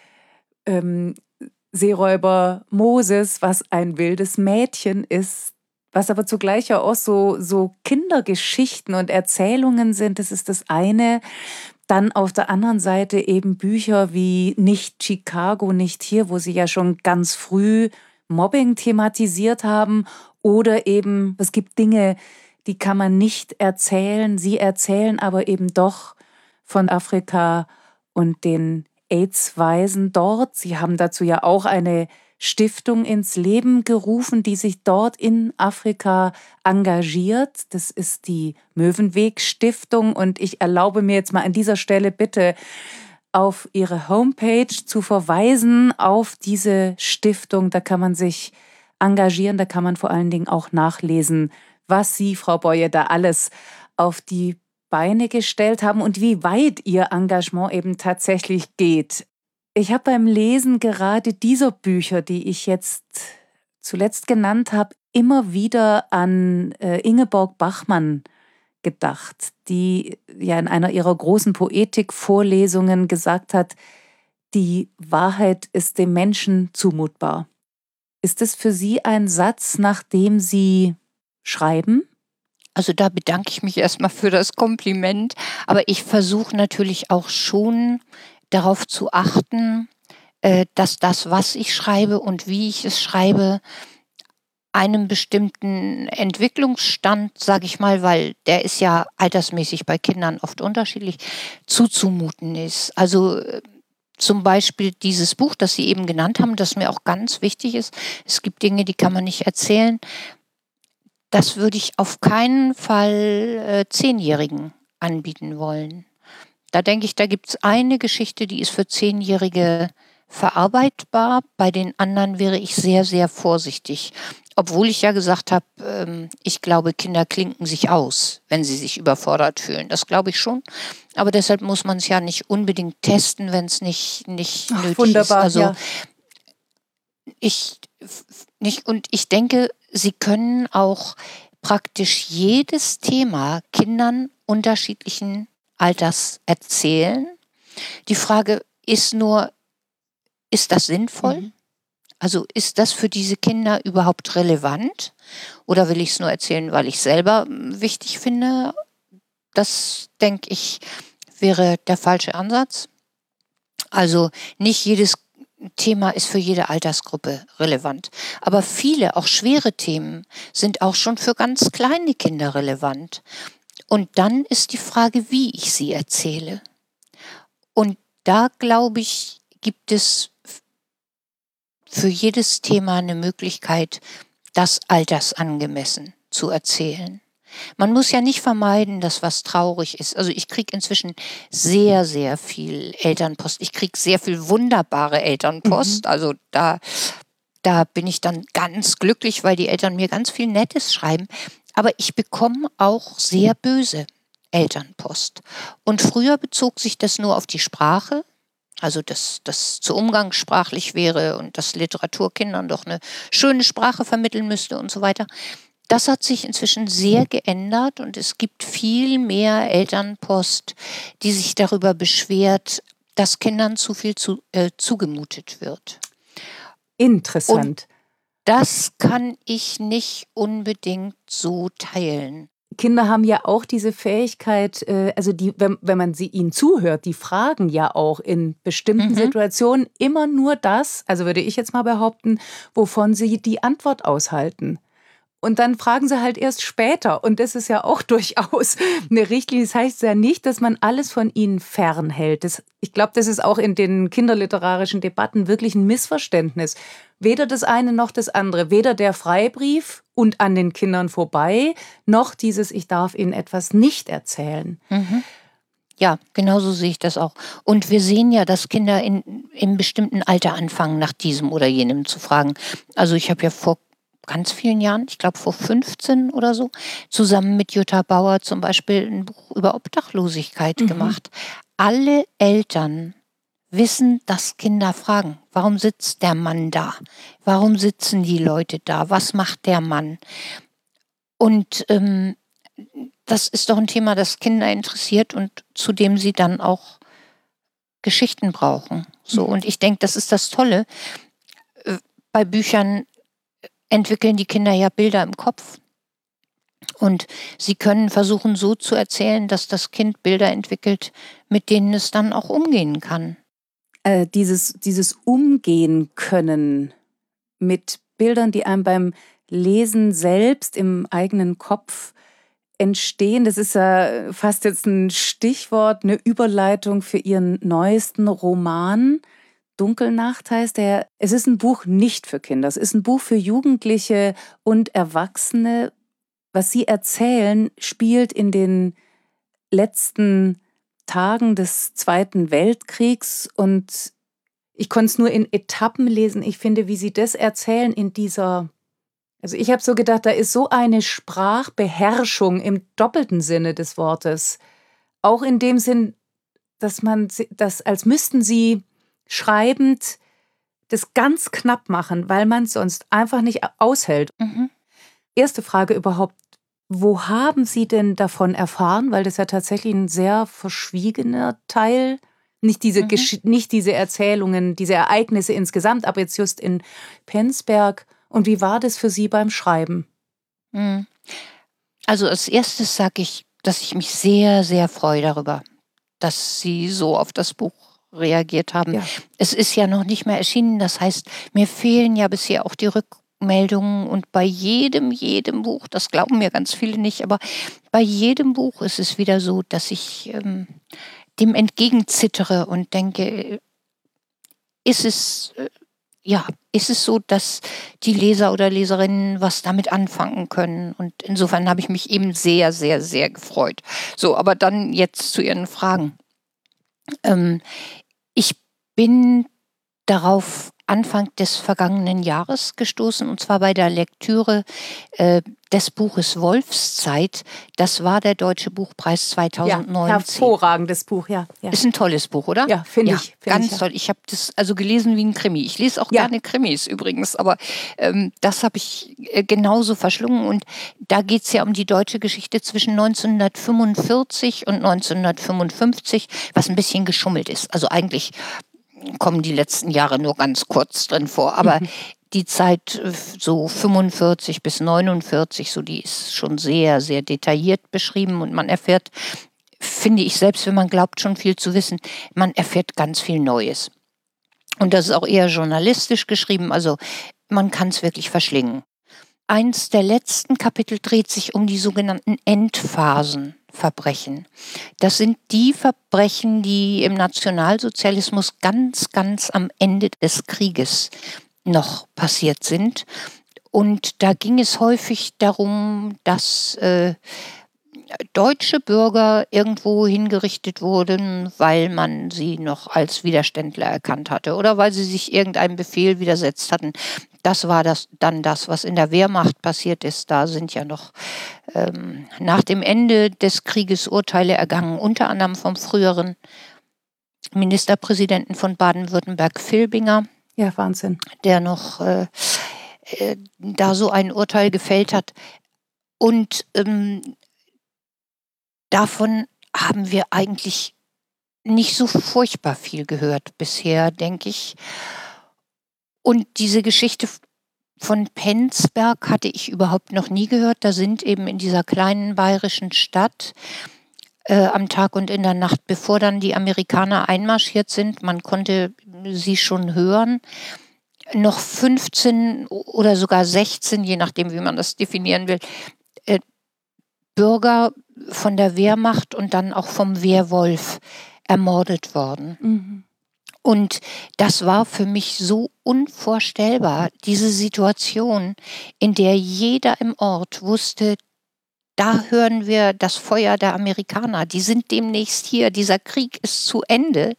ähm, Seeräuber Moses, was ein wildes Mädchen ist, was aber zugleich ja auch so, so Kindergeschichten und Erzählungen sind. Das ist das eine. Dann auf der anderen Seite eben Bücher wie Nicht Chicago, nicht hier, wo Sie ja schon ganz früh Mobbing thematisiert haben. Oder eben, es gibt Dinge, die kann man nicht erzählen. Sie erzählen aber eben doch von Afrika und den AIDS-Waisen dort. Sie haben dazu ja auch eine Stiftung ins Leben gerufen, die sich dort in Afrika engagiert. Das ist die Möwenweg-Stiftung. Und ich erlaube mir jetzt mal an dieser Stelle bitte auf Ihre Homepage zu verweisen, auf diese Stiftung. Da kann man sich engagieren, da kann man vor allen Dingen auch nachlesen, was Sie, Frau Boye, da alles auf die Beine gestellt haben und wie weit Ihr Engagement eben tatsächlich geht. Ich habe beim Lesen gerade dieser Bücher, die ich jetzt zuletzt genannt habe, immer wieder an äh, Ingeborg Bachmann gedacht, die ja in einer ihrer großen Poetikvorlesungen gesagt hat, die Wahrheit ist dem Menschen zumutbar. Ist es für Sie ein Satz, nach dem Sie schreiben? Also da bedanke ich mich erstmal für das Kompliment, aber ich versuche natürlich auch schon darauf zu achten, äh, dass das, was ich schreibe und wie ich es schreibe, einem bestimmten Entwicklungsstand, sage ich mal, weil der ist ja altersmäßig bei Kindern oft unterschiedlich, zuzumuten ist. Also äh, zum Beispiel dieses Buch, das Sie eben genannt haben, das mir auch ganz wichtig ist. Es gibt Dinge, die kann man nicht erzählen. Das würde ich auf keinen Fall äh, Zehnjährigen anbieten wollen. Da denke ich, da gibt es eine Geschichte, die ist für Zehnjährige verarbeitbar. Bei den anderen wäre ich sehr, sehr vorsichtig. Obwohl ich ja gesagt habe, ähm, ich glaube, Kinder klinken sich aus, wenn sie sich überfordert fühlen. Das glaube ich schon. Aber deshalb muss man es ja nicht unbedingt testen, wenn es nicht, nicht Ach, nötig wunderbar, ist. Also ja. ich, nicht, und ich denke, Sie können auch praktisch jedes Thema Kindern unterschiedlichen Alters erzählen. Die Frage ist nur, ist das sinnvoll? Mhm. Also ist das für diese Kinder überhaupt relevant? Oder will ich es nur erzählen, weil ich selber mm, wichtig finde? Das, denke ich, wäre der falsche Ansatz. Also nicht jedes Thema ist für jede Altersgruppe relevant. Aber viele, auch schwere Themen, sind auch schon für ganz kleine Kinder relevant. Und dann ist die Frage, wie ich sie erzähle. Und da, glaube ich, gibt es f- für jedes Thema eine Möglichkeit, das altersangemessen zu erzählen. Man muss ja nicht vermeiden, dass was traurig ist. Also ich kriege inzwischen sehr, sehr viel Elternpost. Ich kriege sehr viel wunderbare Mhm. Elternpost. Also da, da bin ich dann ganz glücklich, weil die Eltern mir ganz viel Nettes schreiben. Aber ich bekomme auch sehr böse Elternpost. Und früher bezog sich das nur auf die Sprache. Also dass das zu umgangssprachlich wäre und dass Literatur Kindern doch eine schöne Sprache vermitteln müsste und so weiter. Das hat sich inzwischen sehr geändert und es gibt viel mehr Elternpost, die sich darüber beschwert, dass Kindern zu viel zu, äh, zugemutet wird. Und Interessant. das kann ich nicht unbedingt so teilen. Kinder haben ja auch diese Fähigkeit, äh, also die, wenn, wenn man sie ihnen zuhört, die fragen ja auch in bestimmten Mhm. Situationen immer nur das, also würde ich jetzt mal behaupten, wovon sie die Antwort aushalten. Und dann fragen sie halt erst später. Und das ist ja auch durchaus eine Richtlinie. Das heißt ja nicht, dass man alles von ihnen fernhält. Das, ich glaube, das ist auch in den kinderliterarischen Debatten wirklich ein Missverständnis. Weder das eine noch das andere. Weder der Freibrief und an den Kindern vorbei, noch dieses, ich darf ihnen etwas nicht erzählen. Mhm. Ja, genauso sehe ich das auch. Und wir sehen ja, dass Kinder in, im bestimmten Alter anfangen, nach diesem oder jenem zu fragen. Also ich habe ja vor ganz vielen Jahren, ich glaube vor fünfzehn oder so, zusammen mit Jutta Bauer zum Beispiel ein Buch über Obdachlosigkeit Mhm. gemacht. Alle Eltern wissen, dass Kinder fragen, warum sitzt der Mann da? Warum sitzen die Leute da? Was macht der Mann? Und ähm, das ist doch ein Thema, das Kinder interessiert und zu dem sie dann auch Geschichten brauchen. So, Mhm. und ich denke, das ist das Tolle. Äh, Bei Büchern entwickeln die Kinder ja Bilder im Kopf. Und sie können versuchen, so zu erzählen, dass das Kind Bilder entwickelt, mit denen es dann auch umgehen kann. Äh, dieses, dieses Umgehen können mit Bildern, die einem beim Lesen selbst im eigenen Kopf entstehen. Das ist ja fast jetzt ein Stichwort, eine Überleitung für Ihren neuesten Roman. Dunkelnacht heißt er. Es ist ein Buch nicht für Kinder. Es ist ein Buch für Jugendliche und Erwachsene. Was Sie erzählen, spielt in den letzten Tagen des Zweiten Weltkriegs und ich konnte es nur in Etappen lesen. Ich finde, wie Sie das erzählen in dieser, also ich habe so gedacht, da ist so eine Sprachbeherrschung im doppelten Sinne des Wortes. Auch in dem Sinn, dass man si- das, als müssten Sie schreibend das ganz knapp machen, weil man es sonst einfach nicht aushält. Mhm. Erste Frage überhaupt, wo haben Sie denn davon erfahren? Weil das ja tatsächlich ein sehr verschwiegener Teil, nicht diese, Mhm. Gesch nicht diese Erzählungen, diese Ereignisse insgesamt, aber jetzt just in Penzberg. Und wie war das für Sie beim Schreiben? Mhm. Also als erstes sage ich, dass ich mich sehr, sehr freue darüber, dass Sie so auf das Buch reagiert haben. Ja. Es ist ja noch nicht mehr erschienen, das heißt, mir fehlen ja bisher auch die Rückmeldungen und bei jedem, jedem Buch, das glauben mir ganz viele nicht, aber bei jedem Buch ist es wieder so, dass ich ähm, dem entgegenzittere und denke, ist es, äh, ja, ist es so, dass die Leser oder Leserinnen was damit anfangen können? Und insofern habe ich mich eben sehr, sehr, sehr gefreut. So, aber dann jetzt zu Ihren Fragen. Ähm, ich bin darauf Anfang des vergangenen Jahres gestoßen, und zwar bei der Lektüre äh, des Buches Wolfszeit. Das war der Deutsche Buchpreis Ja, zweitausendneunzehn. hervorragendes Buch, ja. Ja, Ist ein tolles Buch, oder? ja finde Ja, ich. Find ganz ich ja. toll. Ich habe das also gelesen wie ein Krimi. Ich lese auch Ja. gerne Krimis übrigens, aber ähm, das habe ich äh, genauso verschlungen. Und da geht es ja um die deutsche Geschichte zwischen neunzehnhundertfünfundvierzig und neunzehnhundertfünfundfünfzig, was ein bisschen geschummelt ist. Also eigentlich kommen die letzten Jahre nur ganz kurz drin vor, aber Mhm. die Zeit äh, so fünfundvierzig bis neunundvierzig, so die ist schon sehr, sehr detailliert beschrieben und man erfährt, finde ich, selbst wenn man glaubt, schon viel zu wissen, man erfährt ganz viel Neues. Und das ist auch eher journalistisch geschrieben, also man kann es wirklich verschlingen. Eins der letzten Kapitel dreht sich um die sogenannten Endphasenverbrechen. Das sind die Verbrechen, die im Nationalsozialismus ganz, ganz am Ende des Krieges noch passiert sind. Und da ging es häufig darum, dass äh, deutsche Bürger irgendwo hingerichtet wurden, weil man sie noch als Widerständler erkannt hatte oder weil sie sich irgendeinem Befehl widersetzt hatten. Das war das, dann das, was in der Wehrmacht passiert ist. Da sind ja noch ähm, nach dem Ende des Krieges Urteile ergangen, unter anderem vom früheren Ministerpräsidenten von Baden-Württemberg, Filbinger, Ja, Wahnsinn. der noch äh, äh, da so ein Urteil gefällt hat. Und ähm, davon haben wir eigentlich nicht so furchtbar viel gehört bisher, denke ich. Und diese Geschichte von Penzberg hatte ich überhaupt noch nie gehört. Da sind eben in dieser kleinen bayerischen Stadt äh, am Tag und in der Nacht, bevor dann die Amerikaner einmarschiert sind, man konnte sie schon hören, noch fünfzehn oder sogar sechzehn, je nachdem, wie man das definieren will, äh, Bürger von der Wehrmacht und dann auch vom Wehrwolf ermordet worden. Mhm. Und das war für mich so unvorstellbar, diese Situation, in der jeder im Ort wusste, da hören wir das Feuer der Amerikaner, die sind demnächst hier, dieser Krieg ist zu Ende.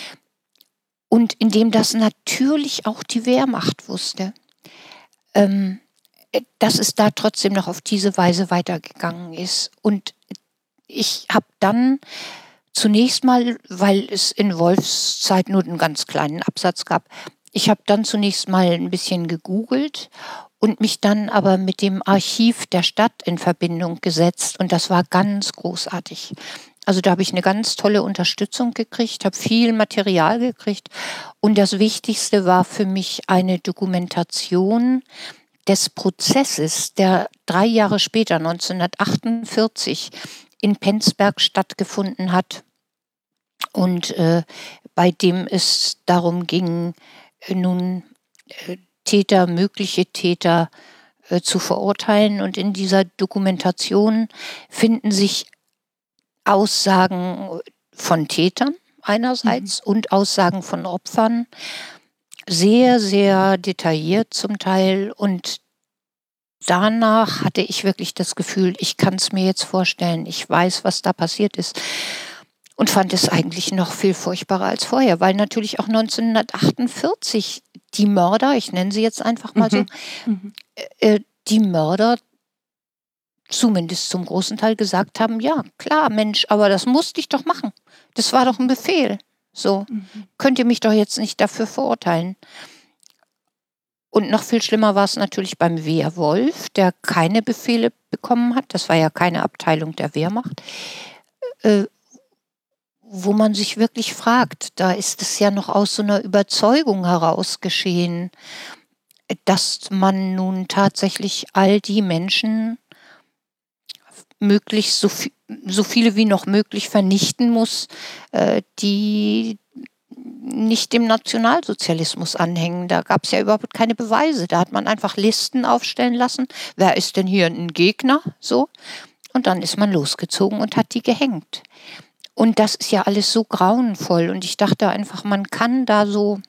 Und in dem das natürlich auch die Wehrmacht wusste. Ähm, dass es da trotzdem noch auf diese Weise weitergegangen ist. Und ich habe dann zunächst mal, weil es in Wolfszeit nur einen ganz kleinen Absatz gab, ich habe dann zunächst mal ein bisschen gegoogelt und mich dann aber mit dem Archiv der Stadt in Verbindung gesetzt. Und das war ganz großartig. Also da habe ich eine ganz tolle Unterstützung gekriegt, habe viel Material gekriegt. Und das Wichtigste war für mich eine Dokumentation des Prozesses, der drei Jahre später, neunzehnhundertachtundvierzig, in Penzberg stattgefunden hat und äh, bei dem es darum ging, äh, nun äh, Täter, mögliche Täter äh, zu verurteilen. Und in dieser Dokumentation finden sich Aussagen von Tätern einerseits mhm. und Aussagen von Opfern, sehr, sehr detailliert zum Teil. Und danach hatte ich wirklich das Gefühl, ich kann es mir jetzt vorstellen, ich weiß, was da passiert ist. Und fand es eigentlich noch viel furchtbarer als vorher, weil natürlich auch neunzehnhundertachtundvierzig die Mörder, ich nenne sie jetzt einfach mal mhm. so, äh, die Mörder zumindest zum großen Teil gesagt haben, ja, klar, Mensch, aber das musste ich doch machen. Das war doch ein Befehl. So, mhm. könnt ihr mich doch jetzt nicht dafür verurteilen. Und noch viel schlimmer war es natürlich beim Wehrwolf, der keine Befehle bekommen hat. Das war ja keine Abteilung der Wehrmacht. Äh, wo man sich wirklich fragt, da ist es ja noch aus so einer Überzeugung heraus geschehen, dass man nun tatsächlich all die Menschen möglichst so, viel, so viele wie noch möglich vernichten muss, äh, die nicht dem Nationalsozialismus anhängen. Da gab es ja überhaupt keine Beweise. Da hat man einfach Listen aufstellen lassen. Wer ist denn hier ein Gegner? So. Und dann ist man losgezogen und hat die gehängt. Und das ist ja alles so grauenvoll. Und ich dachte einfach, man kann da so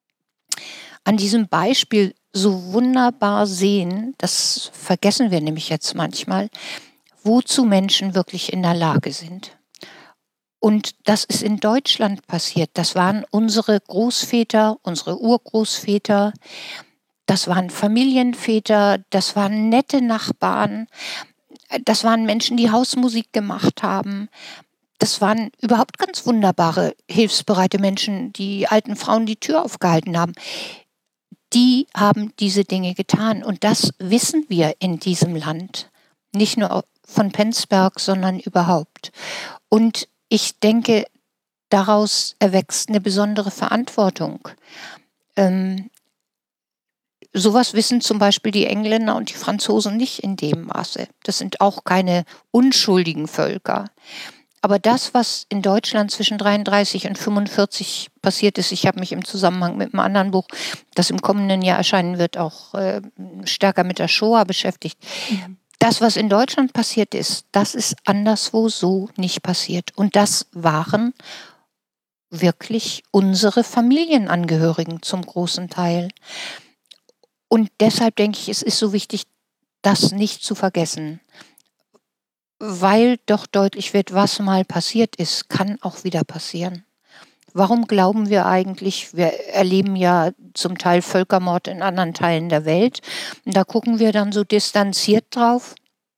an diesem Beispiel so wunderbar sehen, das vergessen wir nämlich jetzt manchmal, wozu Menschen wirklich in der Lage sind. Und das ist in Deutschland passiert. Das waren unsere Großväter, unsere Urgroßväter, das waren Familienväter, das waren nette Nachbarn, äh, das waren Menschen, die Hausmusik gemacht haben. Das waren überhaupt ganz wunderbare, hilfsbereite Menschen, die alten Frauen die Tür aufgehalten haben. Die haben diese Dinge getan. Und das wissen wir in diesem Land. Nicht nur von Penzberg, sondern überhaupt. Und ich denke, daraus erwächst eine besondere Verantwortung. Ähm, sowas wissen zum Beispiel die Engländer und die Franzosen nicht in dem Maße. Das sind auch keine unschuldigen Völker. Aber das, was in Deutschland zwischen dreiunddreißig und fünfundvierzig passiert ist, ich habe mich im Zusammenhang mit einem anderen Buch, das im kommenden Jahr erscheinen wird, auch äh, stärker mit der Shoah beschäftigt. Mhm. Das, was in Deutschland passiert ist, das ist anderswo so nicht passiert. Und das waren wirklich unsere Familienangehörigen zum großen Teil. Und deshalb denke ich, es ist so wichtig, das nicht zu vergessen. Weil doch deutlich wird, was mal passiert ist, kann auch wieder passieren. Warum glauben wir eigentlich, wir erleben ja zum Teil Völkermord in anderen Teilen der Welt, und da gucken wir dann so distanziert drauf.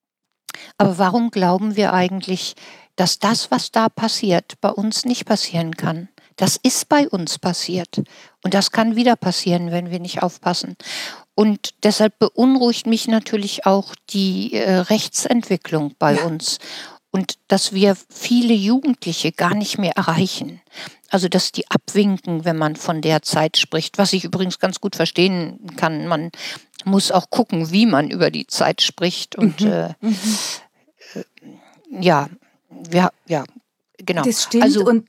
Aber warum glauben wir eigentlich, dass das, was da passiert, bei uns nicht passieren kann? Das ist bei uns passiert und das kann wieder passieren, wenn wir nicht aufpassen. Und deshalb beunruhigt mich natürlich auch die äh, Rechtsentwicklung bei ja. uns und dass wir viele Jugendliche gar nicht mehr erreichen. Also dass die abwinken, wenn man von der Zeit spricht, was ich übrigens ganz gut verstehen kann. Man muss auch gucken, wie man über die Zeit spricht. Und mhm. äh, mhm. äh, ja, ja, ja, genau. Das stimmt. Also, und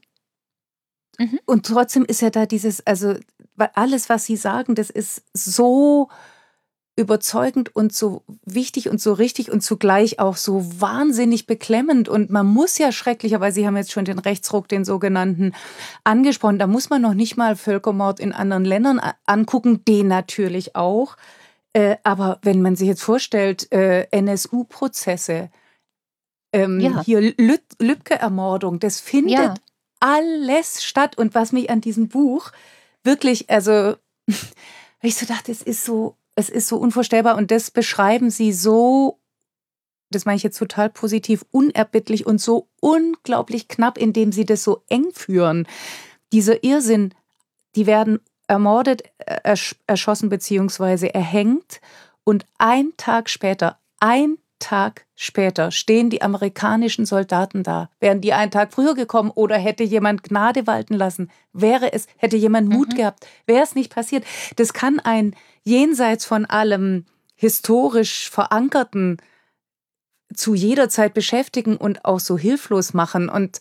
Mhm. Und trotzdem ist ja da dieses, also alles, was Sie sagen, das ist so überzeugend und so wichtig und so richtig und zugleich auch so wahnsinnig beklemmend. Und man muss ja schrecklicherweise, Sie haben jetzt schon den Rechtsruck, den sogenannten, angesprochen, da muss man noch nicht mal Völkermord in anderen Ländern angucken, den natürlich auch. Äh, aber wenn man sich jetzt vorstellt, äh, N S U-Prozesse, ähm, ja. hier Lüb- Lübcke-Ermordung, das findet ja. alles statt. Und was mich an diesem Buch wirklich, also ich so dachte, es ist so, es ist so unvorstellbar und das beschreiben Sie so, das meine ich jetzt total positiv, unerbittlich und so unglaublich knapp, indem Sie das so eng führen. Dieser Irrsinn, die werden ermordet, ersch- erschossen beziehungsweise erhängt und ein Tag später, ein Tag später stehen die amerikanischen Soldaten da. Wären die einen Tag früher gekommen oder hätte jemand Gnade walten lassen? Wäre es, hätte jemand Mut mhm. gehabt? Wäre es nicht passiert? Das kann ein jenseits von allem historisch Verankerten zu jeder Zeit beschäftigen und auch so hilflos machen. Und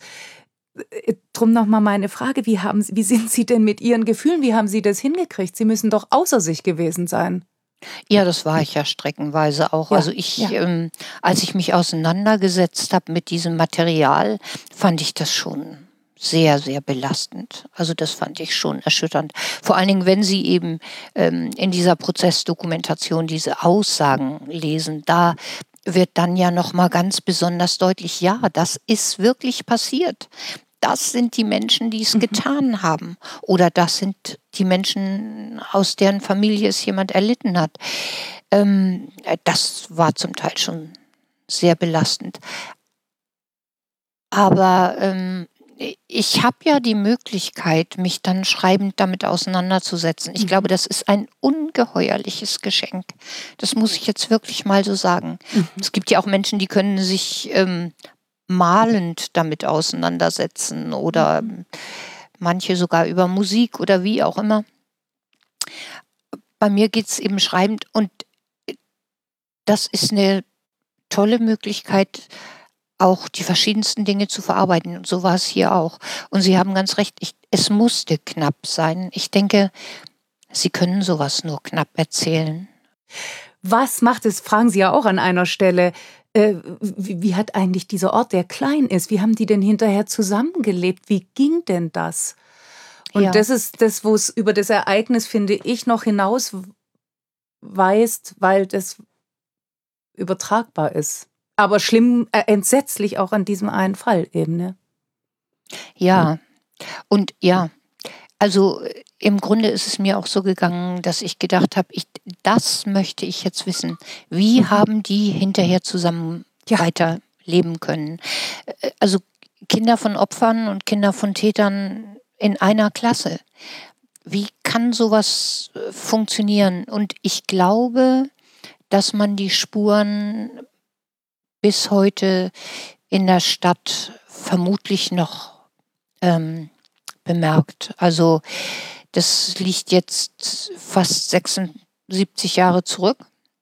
drum nochmal meine Frage, wie, haben, wie sind Sie denn mit Ihren Gefühlen? Wie haben Sie das hingekriegt? Sie müssen doch außer sich gewesen sein. Ja, das war ich ja streckenweise auch. Ja, also ich, ja. ähm, als ich mich auseinandergesetzt habe mit diesem Material, fand ich das schon sehr, sehr belastend. Also das fand ich schon erschütternd. Vor allen Dingen, wenn Sie eben ähm, in dieser Prozessdokumentation diese Aussagen lesen, da wird dann ja nochmal ganz besonders deutlich, ja, das ist wirklich passiert. Das sind die Menschen, die es getan haben. Oder das sind die Menschen, aus deren Familie es jemand erlitten hat. Ähm, das war zum Teil schon sehr belastend. Aber ähm, ich habe ja die Möglichkeit, mich dann schreibend damit auseinanderzusetzen. Ich glaube, das ist ein ungeheuerliches Geschenk. Das muss ich jetzt wirklich mal so sagen. Mhm. Es gibt ja auch Menschen, die können sich ähm, malend damit auseinandersetzen oder mhm. manche sogar über Musik oder wie auch immer. Bei mir geht es eben schreibend und das ist eine tolle Möglichkeit, auch die verschiedensten Dinge zu verarbeiten. Und so war es hier auch. Und Sie haben ganz recht, ich, es musste knapp sein. Ich denke, Sie können sowas nur knapp erzählen. Was macht es, fragen Sie ja auch an einer Stelle, äh, wie, wie hat eigentlich dieser Ort, der klein ist, wie haben die denn hinterher zusammengelebt? Wie ging denn das? Und ja. das ist das, wo es über das Ereignis, finde ich, noch hinaus weist, weil das übertragbar ist. Aber schlimm, äh, entsetzlich auch an diesem einen Fall eben, ne? Ja, und ja, also äh, im Grunde ist es mir auch so gegangen, dass ich gedacht habe, ich, das möchte ich jetzt wissen. Wie Mhm. haben die hinterher zusammen Ja. weiterleben können? Äh, Also Kinder von Opfern und Kinder von Tätern in einer Klasse. Wie kann sowas äh, funktionieren? Und ich glaube, dass man die Spuren bis heute in der Stadt vermutlich noch ähm, bemerkt. Also das liegt jetzt fast sechsundsiebzig Jahre zurück.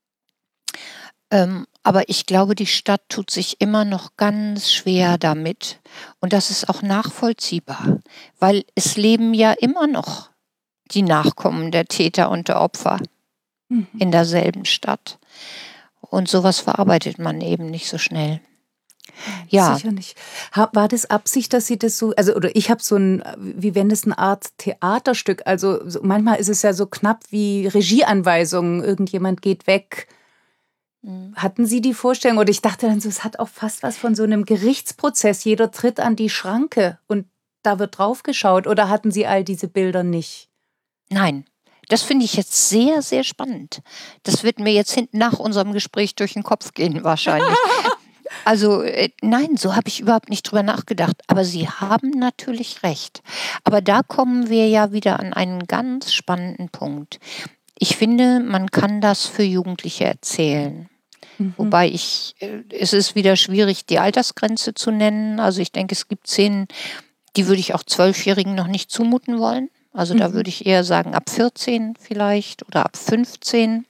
Ähm, aber ich glaube, die Stadt tut sich immer noch ganz schwer damit. Und das ist auch nachvollziehbar, weil es leben ja immer noch die Nachkommen der Täter und der Opfer Mhm. in derselben Stadt. Und sowas verarbeitet man eben nicht so schnell. Ja, Sicher nicht. Ha- War das Absicht, dass Sie das so, also oder ich habe so ein, wie wenn das eine Art Theaterstück, also so, manchmal ist es ja so knapp wie Regieanweisungen, irgendjemand geht weg. mm, Hatten Sie die Vorstellung, oder ich dachte dann so, es hat auch fast was von so einem Gerichtsprozess, jeder tritt an die Schranke und da wird drauf geschaut, oder hatten Sie all diese Bilder nicht? nein. Das finde ich jetzt sehr, sehr spannend. Das wird mir jetzt hinten nach unserem Gespräch durch den Kopf gehen wahrscheinlich. Also äh, nein, so habe ich überhaupt nicht drüber nachgedacht. Aber Sie haben natürlich recht. Aber da kommen wir ja wieder an einen ganz spannenden Punkt. Ich finde, man kann das für Jugendliche erzählen. Mhm. Wobei ich, äh, es ist wieder schwierig, die Altersgrenze zu nennen. Also ich denke, es gibt Szenen, die würde ich auch Zwölfjährigen noch nicht zumuten wollen. Also da Mhm. würde ich eher sagen ab vierzehn vielleicht oder ab fünfzehn.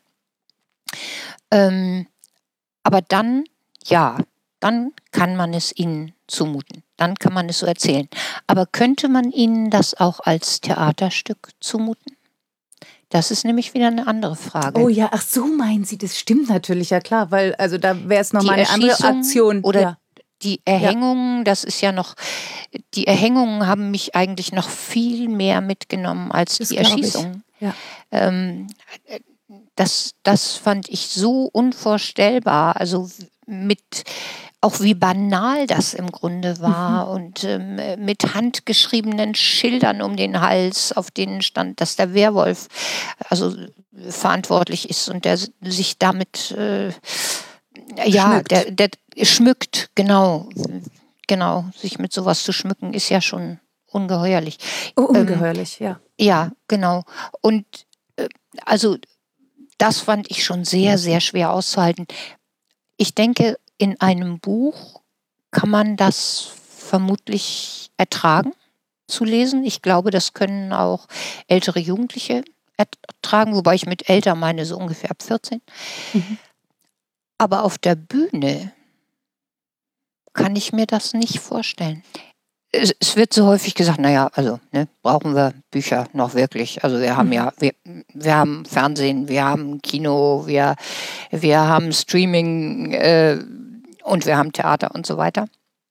Ähm, aber dann, ja, dann kann man es ihnen zumuten. Dann kann man es so erzählen. Aber könnte man ihnen das auch als Theaterstück zumuten? Das ist nämlich wieder eine andere Frage. Oh ja, ach so meinen Sie, das stimmt natürlich, ja klar, weil also da wäre es Die nochmal eine andere Erschießung Aktion. oder Ja, die Erhängungen, das ist ja noch, die Erhängungen haben mich eigentlich noch viel mehr mitgenommen als das die glaube ich. Erschießungen. Ja. Ähm, das, das fand ich so unvorstellbar. Also mit auch wie banal das im Grunde Mhm. war und ähm, mit handgeschriebenen Schildern um den Hals, auf denen stand, dass der Werwolf also verantwortlich ist und der sich damit äh, ja, Schmückt. der, der schmückt, genau, genau, sich mit sowas zu schmücken, ist ja schon ungeheuerlich. Oh, Ähm, ungeheuerlich, ja. ja, genau. Und äh, also das fand ich schon sehr, sehr schwer auszuhalten. Ich denke, in einem Buch kann man das vermutlich ertragen zu lesen. Ich glaube, das können auch ältere Jugendliche ertragen, wobei ich mit älter meine so ungefähr ab vierzehn. Mhm. Aber auf der Bühne kann ich mir das nicht vorstellen. Es, es wird so häufig gesagt, naja, also ne, brauchen wir Bücher noch wirklich? Also wir haben Mhm. ja, wir, wir haben Fernsehen, wir haben Kino, wir, wir haben Streaming äh, und wir haben Theater und so weiter.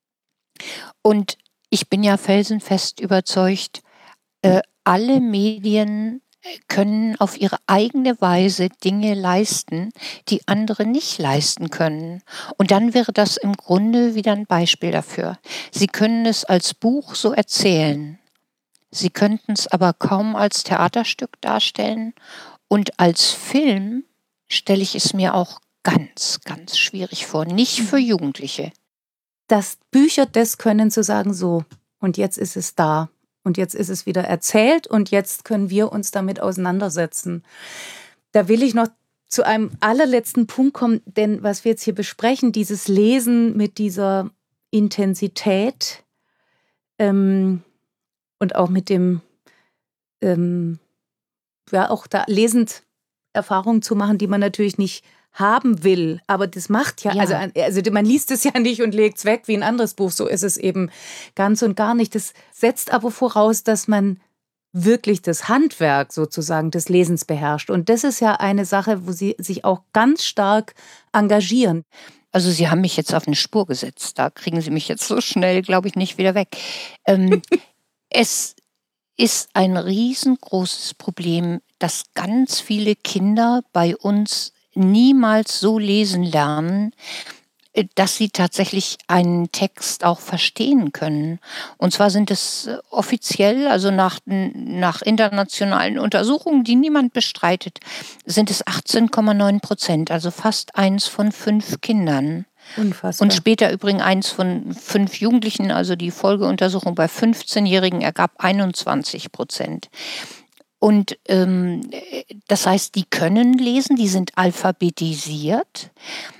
Und ich bin ja felsenfest überzeugt, äh, alle Medien können auf ihre eigene Weise Dinge leisten, die andere nicht leisten können. Und dann wäre das im Grunde wieder ein Beispiel dafür. Sie können es als Buch so erzählen. Sie könnten es aber kaum als Theaterstück darstellen. Und als Film stelle ich es mir auch ganz, ganz schwierig vor. Nicht für Jugendliche. Dass Bücher das können, zu sagen, so, und jetzt ist es da. Und jetzt ist es wieder erzählt und jetzt können wir uns damit auseinandersetzen. Da will ich noch zu einem allerletzten Punkt kommen, denn was wir jetzt hier besprechen, dieses Lesen mit dieser Intensität ähm, und auch mit dem, ähm, ja, auch da lesend Erfahrungen zu machen, die man natürlich nicht haben will, aber das macht ja, Ja. also, also man liest es ja nicht und legt es weg wie ein anderes Buch, so ist es eben ganz und gar nicht. Das setzt aber voraus, dass man wirklich das Handwerk sozusagen des Lesens beherrscht. Und das ist ja eine Sache, wo Sie sich auch ganz stark engagieren. Also Sie haben mich jetzt auf eine Spur gesetzt. Da kriegen Sie mich jetzt so schnell, glaube ich, nicht wieder weg. Ähm, es ist ein riesengroßes Problem, dass ganz viele Kinder bei uns niemals so lesen lernen, äh, dass sie tatsächlich einen Text auch verstehen können. Und zwar sind es äh, offiziell, also nach, nach internationalen Untersuchungen, die niemand bestreitet, sind es achtzehn Komma neun Prozent, also fast eins von fünf Kindern. Unfassbar. Und später übrigens eins von fünf Jugendlichen, also die Folgeuntersuchung bei fünfzehnjährigen ergab einundzwanzig Prozent. Und ähm, das heißt, die können lesen, die sind alphabetisiert,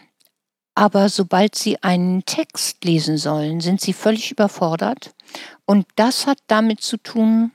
aber sobald sie einen Text lesen sollen, sind sie völlig überfordert. Und das hat damit zu tun,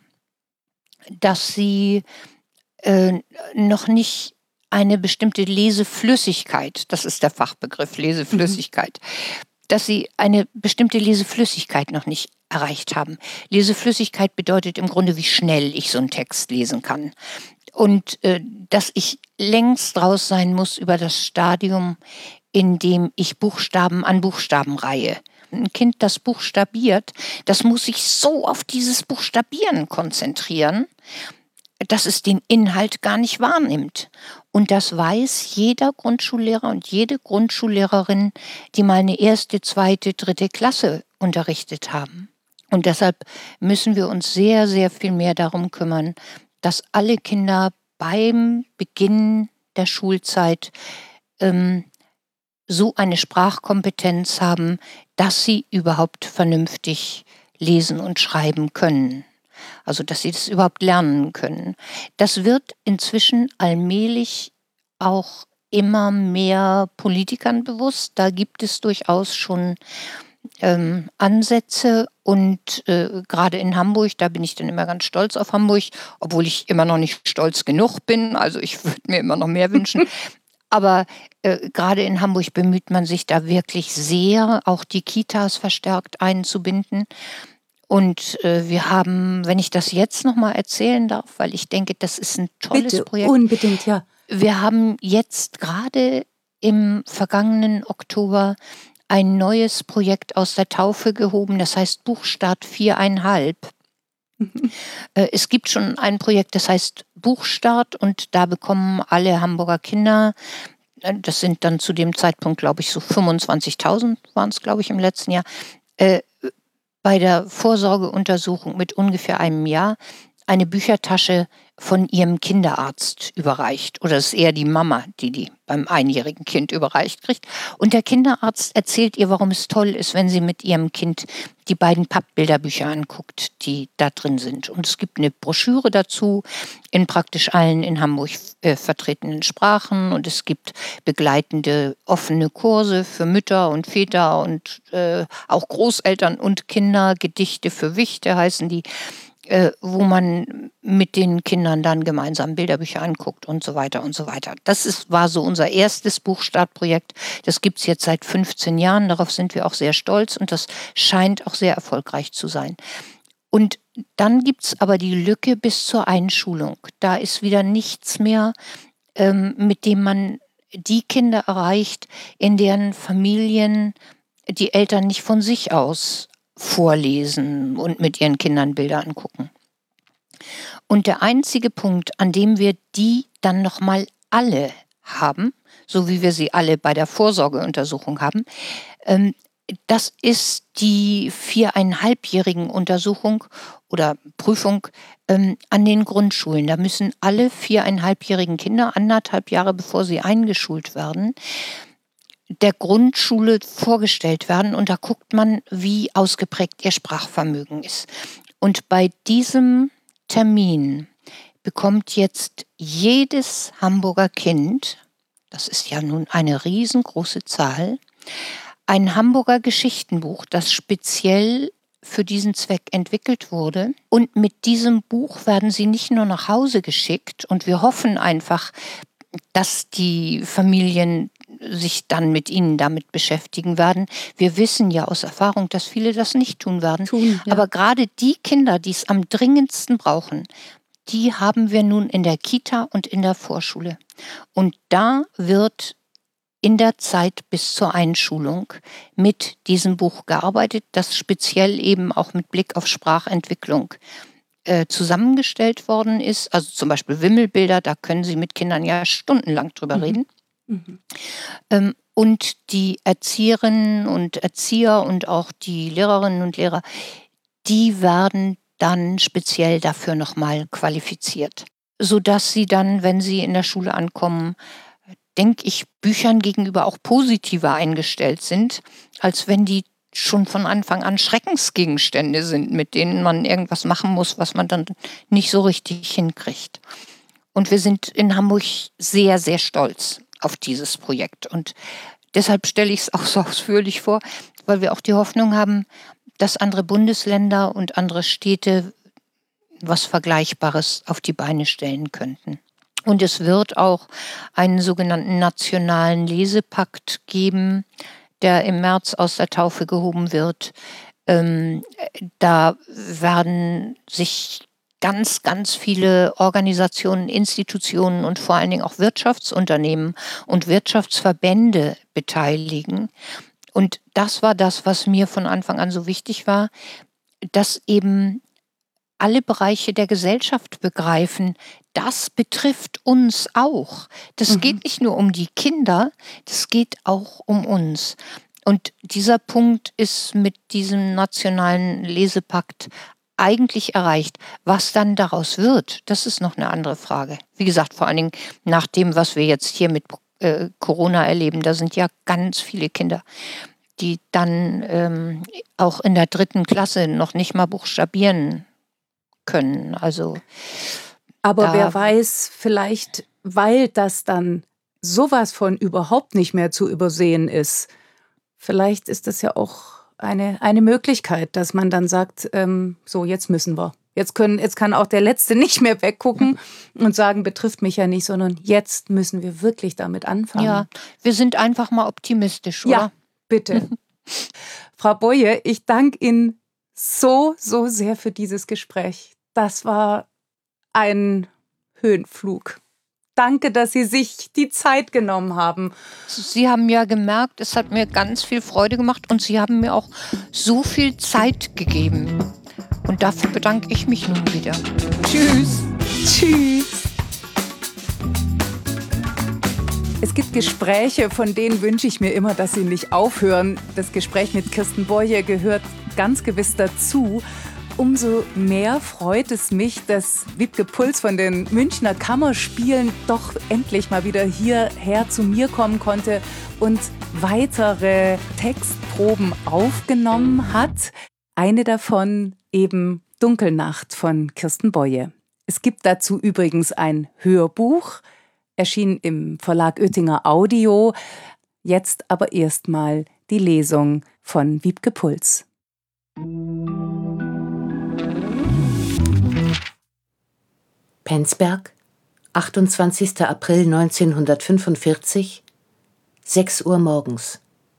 dass sie äh, noch nicht eine bestimmte Leseflüssigkeit, das ist der Fachbegriff Leseflüssigkeit, mhm. dass sie eine bestimmte Leseflüssigkeit noch nicht erreicht haben. Leseflüssigkeit bedeutet im Grunde, wie schnell ich so einen Text lesen kann. Und äh, dass ich längst raus sein muss über das Stadium, in dem ich Buchstaben an Buchstaben reihe. Ein Kind, das buchstabiert, das muss sich so auf dieses Buchstabieren konzentrieren, dass es den Inhalt gar nicht wahrnimmt. Und das weiß jeder Grundschullehrer und jede Grundschullehrerin, die mal eine erste, zweite, dritte Klasse unterrichtet haben. Und deshalb müssen wir uns sehr, sehr viel mehr darum kümmern, dass alle Kinder beim Beginn der Schulzeit ähm, so eine Sprachkompetenz haben, dass sie überhaupt vernünftig lesen und schreiben können. Also, dass sie das überhaupt lernen können. Das wird inzwischen allmählich auch immer mehr Politikern bewusst. Da gibt es durchaus schon ähm, Ansätze und äh, gerade in Hamburg, da bin ich dann immer ganz stolz auf Hamburg, obwohl ich immer noch nicht stolz genug bin. Also ich würde mir immer noch mehr wünschen. Aber äh, gerade in Hamburg bemüht man sich da wirklich sehr, auch die Kitas verstärkt einzubinden. Und äh, wir haben, wenn ich das jetzt noch mal erzählen darf, weil ich denke, das ist ein tolles Bitte, Projekt. Unbedingt, ja. Wir haben jetzt gerade im vergangenen Oktober ein neues Projekt aus der Taufe gehoben, das heißt Buchstart viereinhalb. Mhm. Äh, es gibt schon ein Projekt, das heißt Buchstart und da bekommen alle Hamburger Kinder, äh, das sind dann zu dem Zeitpunkt, glaube ich, so fünfundzwanzigtausend waren es, glaube ich, im letzten Jahr, äh, bei der Vorsorgeuntersuchung mit ungefähr einem Jahr eine Büchertasche von ihrem Kinderarzt überreicht. Oder es ist eher die Mama, die die beim einjährigen Kind überreicht kriegt. Und der Kinderarzt erzählt ihr, warum es toll ist, wenn sie mit ihrem Kind die beiden Pappbilderbücher anguckt, die da drin sind. Und es gibt eine Broschüre dazu in praktisch allen in Hamburg äh, vertretenen Sprachen. Und es gibt begleitende offene Kurse für Mütter und Väter und äh, auch Großeltern und Kinder. Gedichte für Wichte heißen die. Äh, wo man mit den Kindern dann gemeinsam Bilderbücher anguckt und so weiter und so weiter. Das ist, war so unser erstes Buchstartprojekt. Das gibt es jetzt seit fünfzehn Jahren. Darauf sind wir auch sehr stolz und das scheint auch sehr erfolgreich zu sein. Und dann gibt es aber die Lücke bis zur Einschulung. Da ist wieder nichts mehr, ähm, mit dem man die Kinder erreicht, in deren Familien die Eltern nicht von sich aus vorlesen und mit ihren Kindern Bilder angucken. Und der einzige Punkt, an dem wir die dann nochmal alle haben, so wie wir sie alle bei der Vorsorgeuntersuchung haben, ähm, das ist die viereinhalbjährigen Untersuchung oder Prüfung ähm, an den Grundschulen. Da müssen alle viereinhalbjährigen Kinder, anderthalb Jahre bevor sie eingeschult werden, der Grundschule vorgestellt werden und da guckt man, wie ausgeprägt ihr Sprachvermögen ist. Und bei diesem Termin bekommt jetzt jedes Hamburger Kind, das ist ja nun eine riesengroße Zahl, ein Hamburger Geschichtenbuch, das speziell für diesen Zweck entwickelt wurde. Und mit diesem Buch werden sie nicht nur nach Hause geschickt und wir hoffen einfach, dass die Familien sich dann mit ihnen damit beschäftigen werden. Wir wissen ja aus Erfahrung, dass viele das nicht tun werden. Tun, ja. Aber gerade die Kinder, die es am dringendsten brauchen, die haben wir nun in der Kita und in der Vorschule. Und da wird in der Zeit bis zur Einschulung mit diesem Buch gearbeitet, das speziell eben auch mit Blick auf Sprachentwicklung äh, zusammengestellt worden ist. Also zum Beispiel Wimmelbilder, da können Sie mit Kindern ja stundenlang drüber mhm. reden. Mhm. Ähm, und die Erzieherinnen und Erzieher und auch die Lehrerinnen und Lehrer, die werden dann speziell dafür noch mal qualifiziert, sodass sie dann, wenn sie in der Schule ankommen, denke ich, Büchern gegenüber auch positiver eingestellt sind, als wenn die schon von Anfang an Schreckensgegenstände sind, mit denen man irgendwas machen muss, was man dann nicht so richtig hinkriegt. Und wir sind in Hamburg sehr, sehr stolz auf dieses Projekt. Und deshalb stelle ich es auch so ausführlich vor, weil wir auch die Hoffnung haben, dass andere Bundesländer und andere Städte was Vergleichbares auf die Beine stellen könnten. Und es wird auch einen sogenannten nationalen Lesepakt geben, der im März aus der Taufe gehoben wird. Ähm, da werden sich ganz, ganz viele Organisationen, Institutionen und vor allen Dingen auch Wirtschaftsunternehmen und Wirtschaftsverbände beteiligen. Und das war das, was mir von Anfang an so wichtig war, dass eben alle Bereiche der Gesellschaft begreifen, das betrifft uns auch. Das Mhm. geht nicht nur um die Kinder, das geht auch um uns. Und dieser Punkt ist mit diesem nationalen Lesepakt eigentlich erreicht. Was dann daraus wird, das ist noch eine andere Frage. Wie gesagt, vor allen Dingen nach dem, was wir jetzt hier mit äh, Corona erleben, da sind ja ganz viele Kinder, die dann ähm, auch in der dritten Klasse noch nicht mal buchstabieren können. Also Aber da, wer weiß, vielleicht, weil das dann sowas von überhaupt nicht mehr zu übersehen ist, vielleicht ist das ja auch eine, eine Möglichkeit, dass man dann sagt, ähm, so, jetzt müssen wir. Jetzt, können, jetzt kann auch der Letzte nicht mehr weggucken und sagen, betrifft mich ja nicht, sondern jetzt müssen wir wirklich damit anfangen. ja, wir sind einfach mal optimistisch, oder? Ja, bitte. Frau Boye, ich danke Ihnen so, so sehr für dieses Gespräch. Das war ein Höhenflug. Danke, dass Sie sich die Zeit genommen haben. Sie haben ja gemerkt, es hat mir ganz viel Freude gemacht und Sie haben mir auch so viel Zeit gegeben. Und dafür bedanke ich mich nun wieder. Tschüss. Tschüss. Es gibt Gespräche, von denen wünsche ich mir immer, dass sie nicht aufhören. Das Gespräch mit Kirsten Boye gehört ganz gewiss dazu. Umso mehr freut es mich, dass Wiebke Puls von den Münchner Kammerspielen doch endlich mal wieder hierher zu mir kommen konnte und weitere Textproben aufgenommen hat. Eine davon eben Dunkelnacht von Kirsten Boye. Es gibt dazu übrigens ein Hörbuch, erschienen im Verlag Oettinger Audio. Jetzt aber erstmal die Lesung von Wiebke Puls. Penzberg, achtundzwanzigster April neunzehnhundertfünfundvierzig, sechs Uhr morgens.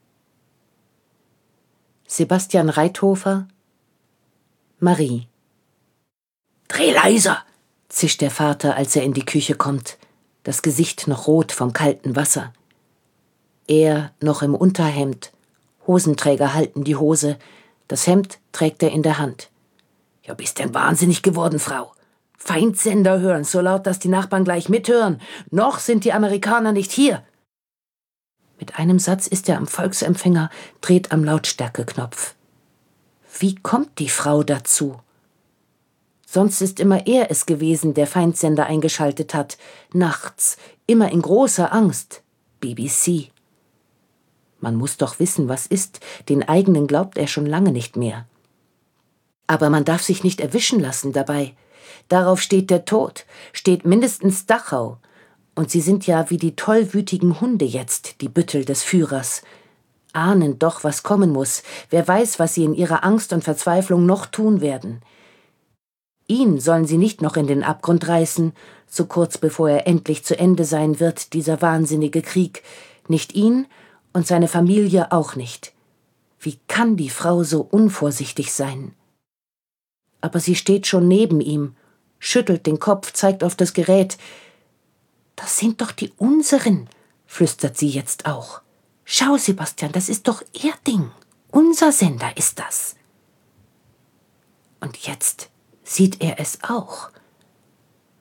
Sebastian Reithofer, Marie. »Dreh leiser«, zischt der Vater, als er in die Küche kommt, das Gesicht noch rot vom kalten Wasser. Er noch im Unterhemd, Hosenträger halten die Hose, das Hemd trägt er in der Hand. »Ja, bist denn wahnsinnig geworden, Frau? Feindsender hören, so laut, dass die Nachbarn gleich mithören. Noch sind die Amerikaner nicht hier.« Mit einem Satz ist er am Volksempfänger, dreht am Lautstärkeknopf. Wie kommt die Frau dazu? Sonst ist immer er es gewesen, der Feindsender eingeschaltet hat. Nachts, immer in großer Angst. B B C. Man muss doch wissen, was ist. Den eigenen glaubt er schon lange nicht mehr. Aber man darf sich nicht erwischen lassen dabei. Darauf steht der Tod, steht mindestens Dachau. Und sie sind ja wie die tollwütigen Hunde jetzt, die Büttel des Führers. Ahnen doch, was kommen muss. Wer weiß, was sie in ihrer Angst und Verzweiflung noch tun werden. Ihn sollen sie nicht noch in den Abgrund reißen, so kurz bevor er endlich zu Ende sein wird, dieser wahnsinnige Krieg. Nicht ihn und seine Familie auch nicht. Wie kann die Frau so unvorsichtig sein? Aber sie steht schon neben ihm, schüttelt den Kopf, zeigt auf das Gerät. »Das sind doch die unseren«, flüstert sie jetzt auch. »Schau, Sebastian, das ist doch ihr Ding. Unser Sender ist das.« Und jetzt sieht er es auch.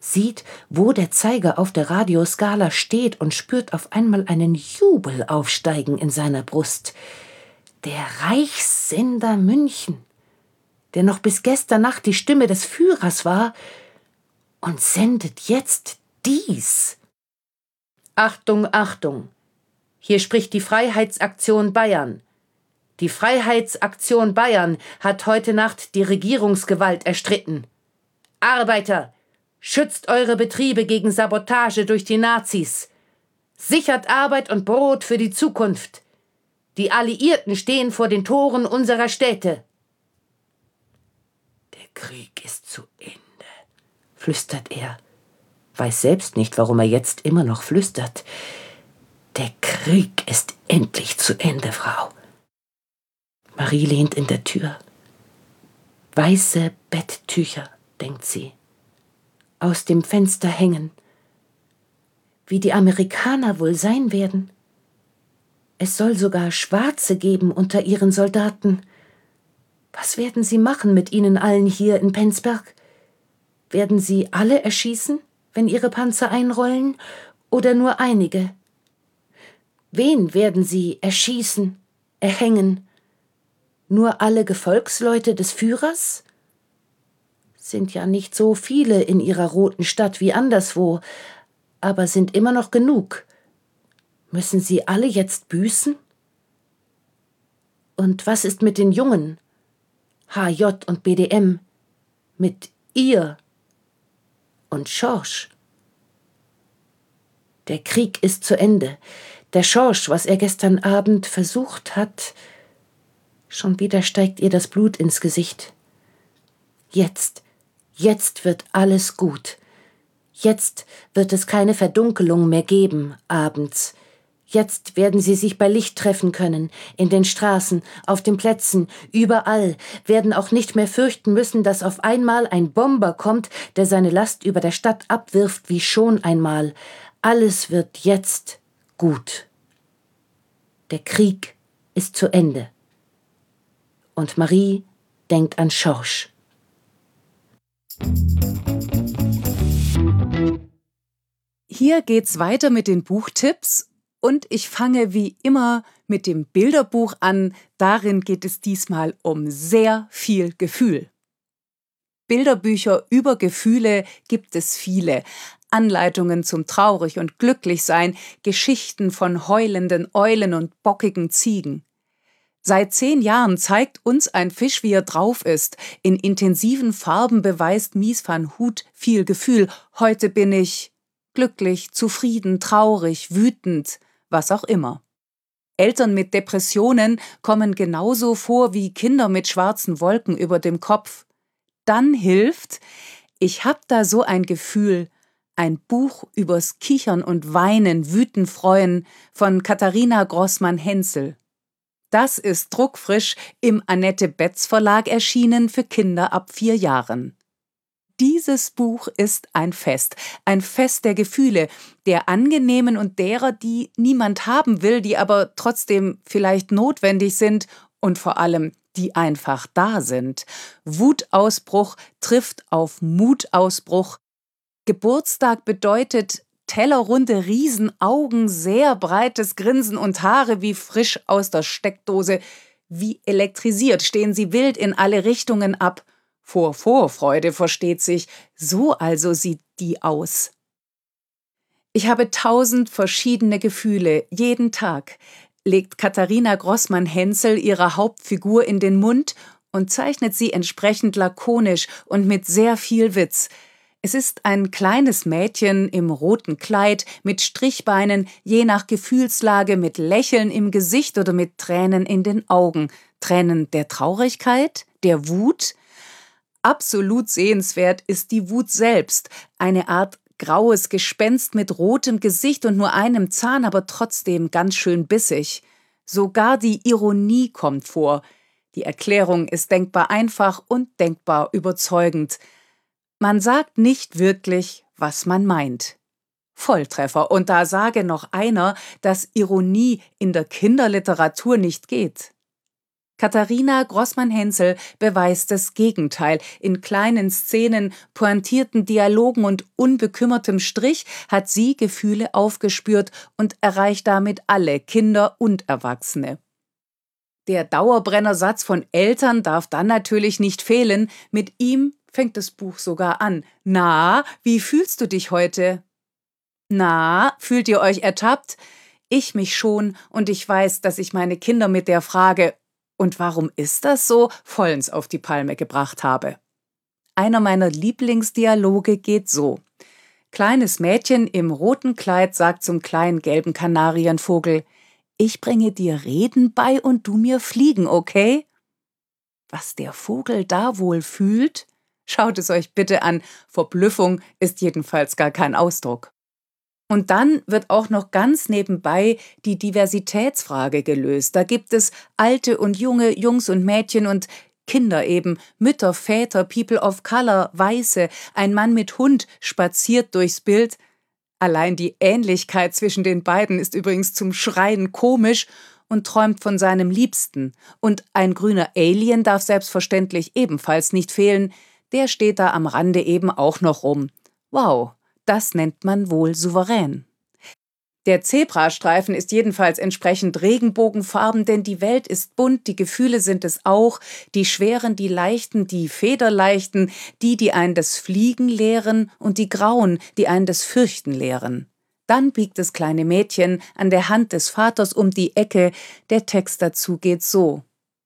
sieht, wo der Zeiger auf der Radioskala steht und spürt auf einmal einen Jubel aufsteigen in seiner Brust. Der Reichssender München, der noch bis gestern Nacht die Stimme des Führers war und sendet jetzt dies. Achtung, Achtung! Hier spricht die Freiheitsaktion Bayern. Die Freiheitsaktion Bayern hat heute Nacht die Regierungsgewalt erstritten. Arbeiter, schützt eure Betriebe gegen Sabotage durch die Nazis. Sichert Arbeit und Brot für die Zukunft. Die Alliierten stehen vor den Toren unserer Städte. Der Krieg ist zu Ende, flüstert er. Weiß selbst nicht, warum er jetzt immer noch flüstert. Der Krieg ist endlich zu Ende, Frau. Marie lehnt in der Tür. Weiße Betttücher, denkt sie, aus dem Fenster hängen. Wie die Amerikaner wohl sein werden. Es soll sogar Schwarze geben unter ihren Soldaten. Was werden sie machen mit ihnen allen hier in Penzberg? Werden sie alle erschießen, wenn ihre Panzer einrollen, oder nur einige? Wen werden sie erschießen, erhängen? Nur alle Gefolgsleute des Führers? Sind ja nicht so viele in ihrer roten Stadt wie anderswo, aber sind immer noch genug. Müssen sie alle jetzt büßen? Und was ist mit den Jungen? H J und B D M? Mit ihr? Und Schorsch? Der Krieg ist zu Ende. Der Schorsch, was er gestern Abend versucht hat, schon wieder steigt ihr das Blut ins Gesicht. Jetzt, jetzt wird alles gut. Jetzt wird es keine Verdunkelung mehr geben, abends. Jetzt werden sie sich bei Licht treffen können, in den Straßen, auf den Plätzen, überall, werden auch nicht mehr fürchten müssen, dass auf einmal ein Bomber kommt, der seine Last über der Stadt abwirft wie schon einmal. Alles wird jetzt gut. Der Krieg ist zu Ende. Und Marie denkt an Schorsch. Hier geht's weiter mit den Buchtipps und ich fange wie immer mit dem Bilderbuch an. Darin geht es diesmal um sehr viel Gefühl. Bilderbücher über Gefühle gibt es viele. Anleitungen zum traurig und glücklich sein, Geschichten von heulenden Eulen und bockigen Ziegen. Seit zehn Jahren zeigt uns ein Fisch, wie er drauf ist. In intensiven Farben beweist Mies van Hout viel Gefühl. Heute bin ich glücklich, zufrieden, traurig, wütend, was auch immer. Eltern mit Depressionen kommen genauso vor wie Kinder mit schwarzen Wolken über dem Kopf. Dann hilft, ich hab da so ein Gefühl, ein Buch übers Kichern und Weinen, Wüten, Freuen von Katharina Grossmann-Hensel. Das ist druckfrisch im Annette Betz Verlag erschienen für Kinder ab vier Jahren. Dieses Buch ist ein Fest, ein Fest der Gefühle, der angenehmen und derer, die niemand haben will, die aber trotzdem vielleicht notwendig sind und vor allem, die einfach da sind. Wutausbruch trifft auf Mutausbruch. Geburtstag bedeutet tellerrunde Riesenaugen, sehr breites Grinsen und Haare wie frisch aus der Steckdose. Wie elektrisiert stehen sie wild in alle Richtungen ab. Vor Vorfreude versteht sich, so also sieht die aus. Ich habe tausend verschiedene Gefühle, jeden Tag, legt Katharina Grossmann-Hensel ihrer Hauptfigur in den Mund und zeichnet sie entsprechend lakonisch und mit sehr viel Witz. Es ist ein kleines Mädchen im roten Kleid, mit Strichbeinen, je nach Gefühlslage mit Lächeln im Gesicht oder mit Tränen in den Augen. Tränen der Traurigkeit, der Wut. Absolut sehenswert ist die Wut selbst, eine Art graues Gespenst mit rotem Gesicht und nur einem Zahn, aber trotzdem ganz schön bissig. Sogar die Ironie kommt vor. Die Erklärung ist denkbar einfach und denkbar überzeugend. Man sagt nicht wirklich, was man meint. Volltreffer. Und da sage noch einer, dass Ironie in der Kinderliteratur nicht geht. Katharina Grossmann-Hensel beweist das Gegenteil. In kleinen Szenen, pointierten Dialogen und unbekümmertem Strich hat sie Gefühle aufgespürt und erreicht damit alle, Kinder und Erwachsene. Der Dauerbrennersatz von Eltern darf dann natürlich nicht fehlen. Mit ihm fängt das Buch sogar an. Na, wie fühlst du dich heute? Na, fühlt ihr euch ertappt? Ich mich schon, und ich weiß, dass ich meine Kinder mit der Frage „Und warum ist das so?“ vollends auf die Palme gebracht habe. Einer meiner Lieblingsdialoge geht so. Kleines Mädchen im roten Kleid sagt zum kleinen gelben Kanarienvogel: „Ich bringe dir Reden bei und du mir Fliegen, okay?“ Was der Vogel da wohl fühlt? Schaut es euch bitte an. Verblüffung ist jedenfalls gar kein Ausdruck. Und dann wird auch noch ganz nebenbei die Diversitätsfrage gelöst. Da gibt es alte und junge, Jungs und Mädchen und Kinder eben, Mütter, Väter, People of Color, Weiße, ein Mann mit Hund spaziert durchs Bild. Allein die Ähnlichkeit zwischen den beiden ist übrigens zum Schreien komisch und träumt von seinem Liebsten. Und ein grüner Alien darf selbstverständlich ebenfalls nicht fehlen. Der steht da am Rande eben auch noch rum. Wow! Das nennt man wohl souverän. Der Zebrastreifen ist jedenfalls entsprechend Regenbogenfarben, denn die Welt ist bunt, die Gefühle sind es auch, die schweren, die leichten, die federleichten, die, die einen das Fliegen lehren, und die grauen, die einen das Fürchten lehren. Dann biegt das kleine Mädchen an der Hand des Vaters um die Ecke, der Text dazu geht so.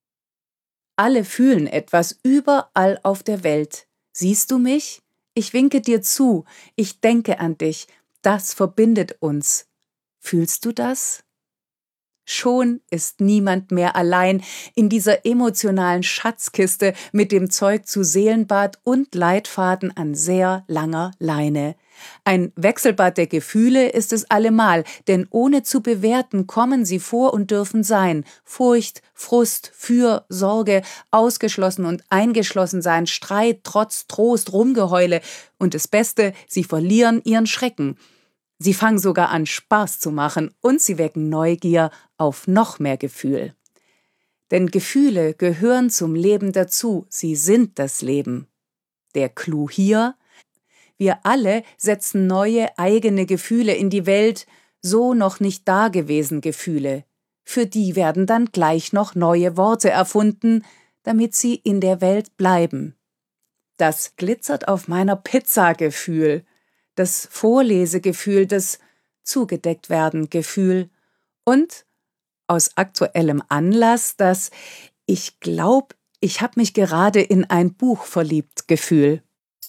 Alle fühlen etwas überall auf der Welt. Siehst du mich? Ich winke dir zu, ich denke an dich, das verbindet uns. Fühlst du das? Schon ist niemand mehr allein in dieser emotionalen Schatzkiste mit dem Zeug zu Seelenbad und Leitfaden an sehr langer Leine. Ein Wechselbad der Gefühle ist es allemal, denn ohne zu bewerten kommen sie vor und dürfen sein. Furcht, Frust, Für, Sorge, ausgeschlossen und eingeschlossen sein, Streit, Trotz, Trost, Rumgeheule. Und das Beste, sie verlieren ihren Schrecken. Sie fangen sogar an, Spaß zu machen, und sie wecken Neugier auf noch mehr Gefühl. Denn Gefühle gehören zum Leben dazu, sie sind das Leben. Der Clou hier: Wir alle setzen neue eigene Gefühle in die Welt, so noch nicht dagewesen Gefühle. Für die werden dann gleich noch neue Worte erfunden, damit sie in der Welt bleiben. Das glitzert auf meiner Pizza-Gefühl, das Vorlesegefühl, das Zugedeckt-werden-Gefühl und aus aktuellem Anlass das „Ich glaub, ich hab mich gerade in ein Buch verliebt“ Gefühl.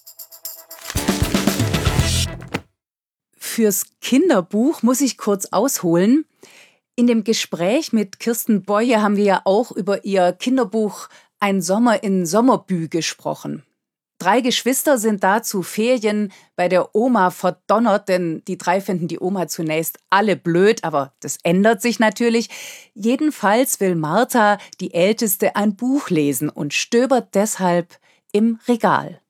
Fürs Kinderbuch muss ich kurz ausholen. In dem Gespräch mit Kirsten Boye haben wir ja auch über ihr Kinderbuch Ein Sommer in Sommerbü gesprochen. Drei Geschwister sind da zu Ferien bei der Oma verdonnert, denn die drei finden die Oma zunächst alle blöd, aber das ändert sich natürlich. Jedenfalls will Martha, die Älteste, ein Buch lesen und stöbert deshalb im Regal.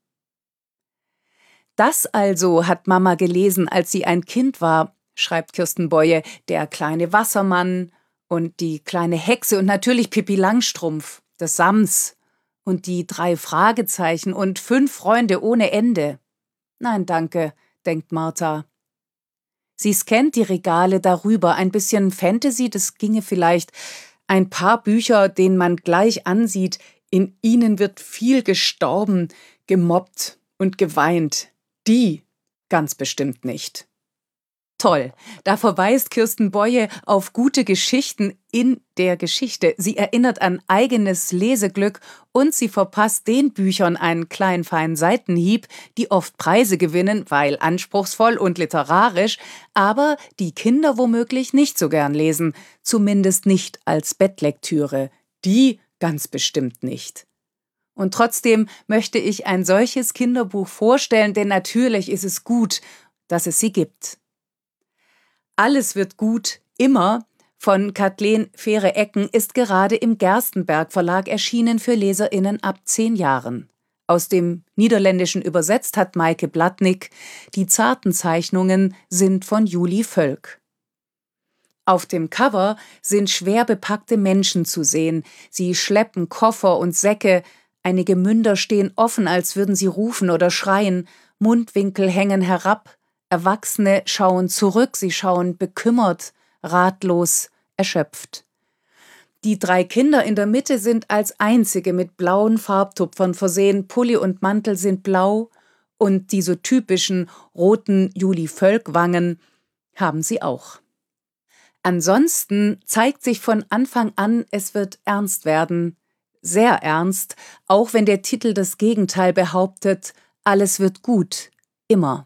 Das also hat Mama gelesen, als sie ein Kind war, schreibt Kirsten Boye, der kleine Wassermann und die kleine Hexe und natürlich Pippi Langstrumpf, das Sams und die drei Fragezeichen und fünf Freunde ohne Ende. Nein, danke, denkt Martha. Sie scannt die Regale darüber, ein bisschen Fantasy, das ginge vielleicht, ein paar Bücher, denen man gleich ansieht, in ihnen wird viel gestorben, gemobbt und geweint. Die ganz bestimmt nicht. Toll, da verweist Kirsten Boye auf gute Geschichten in der Geschichte. Sie erinnert an eigenes Leseglück und sie verpasst den Büchern einen kleinen feinen Seitenhieb, die oft Preise gewinnen, weil anspruchsvoll und literarisch, aber die Kinder womöglich nicht so gern lesen, zumindest nicht als Bettlektüre. Die ganz bestimmt nicht. Und trotzdem möchte ich ein solches Kinderbuch vorstellen, denn natürlich ist es gut, dass es sie gibt. Alles wird gut, immer, von Kathleen Fehre-Ecken ist gerade im Gerstenberg Verlag erschienen für LeserInnen ab zehn Jahren. Aus dem Niederländischen übersetzt hat Maike Blatnik. Die zarten Zeichnungen sind von Julie Völk. Auf dem Cover sind schwer bepackte Menschen zu sehen. Sie schleppen Koffer und Säcke. Einige Münder stehen offen, als würden sie rufen oder schreien. Mundwinkel hängen herab. Erwachsene schauen zurück. Sie schauen bekümmert, ratlos, erschöpft. Die drei Kinder in der Mitte sind als einzige mit blauen Farbtupfern versehen. Pulli und Mantel sind blau und die so typischen roten Juli-Völk-Wangen haben sie auch. Ansonsten zeigt sich von Anfang an, es wird ernst werden. Sehr ernst, auch wenn der Titel das Gegenteil behauptet, alles wird gut, immer.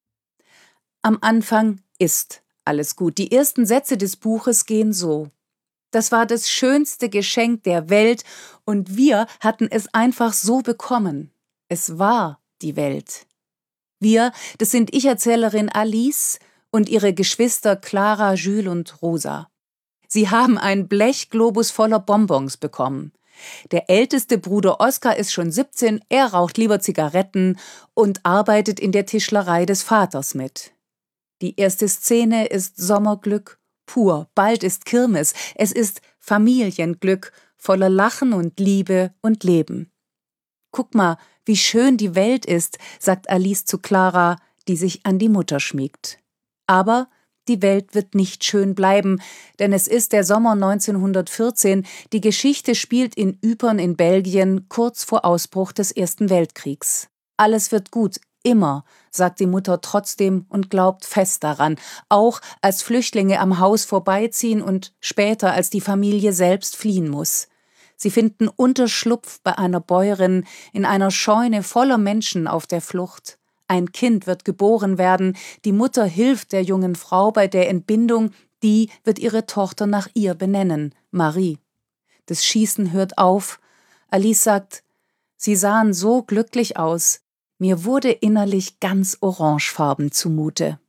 Am Anfang ist alles gut. Die ersten Sätze des Buches gehen so: Das war das schönste Geschenk der Welt und wir hatten es einfach so bekommen. Es war die Welt. Wir, das sind Ich-Erzählerin Alice und ihre Geschwister Clara, Jules und Rosa. Sie haben einen Blechglobus voller Bonbons bekommen. Der älteste Bruder Oskar ist schon siebzehn, er raucht lieber Zigaretten und arbeitet in der Tischlerei des Vaters mit. Die erste Szene ist Sommerglück pur, bald ist Kirmes, es ist Familienglück, voller Lachen und Liebe und Leben. Guck mal, wie schön die Welt ist, sagt Alice zu Clara, die sich an die Mutter schmiegt. Aber die Welt wird nicht schön bleiben, denn es ist der Sommer neunzehnhundertvierzehn, die Geschichte spielt in Ypern in Belgien kurz vor Ausbruch des Ersten Weltkriegs. Alles wird gut, immer, sagt die Mutter trotzdem und glaubt fest daran, auch als Flüchtlinge am Haus vorbeiziehen und später als die Familie selbst fliehen muss. Sie finden Unterschlupf bei einer Bäuerin in einer Scheune voller Menschen auf der Flucht. Ein Kind wird geboren werden, die Mutter hilft der jungen Frau bei der Entbindung, die wird ihre Tochter nach ihr benennen, Marie. Das Schießen hört auf. Alice sagt, sie sahen so glücklich aus, mir wurde innerlich ganz orangefarben zumute.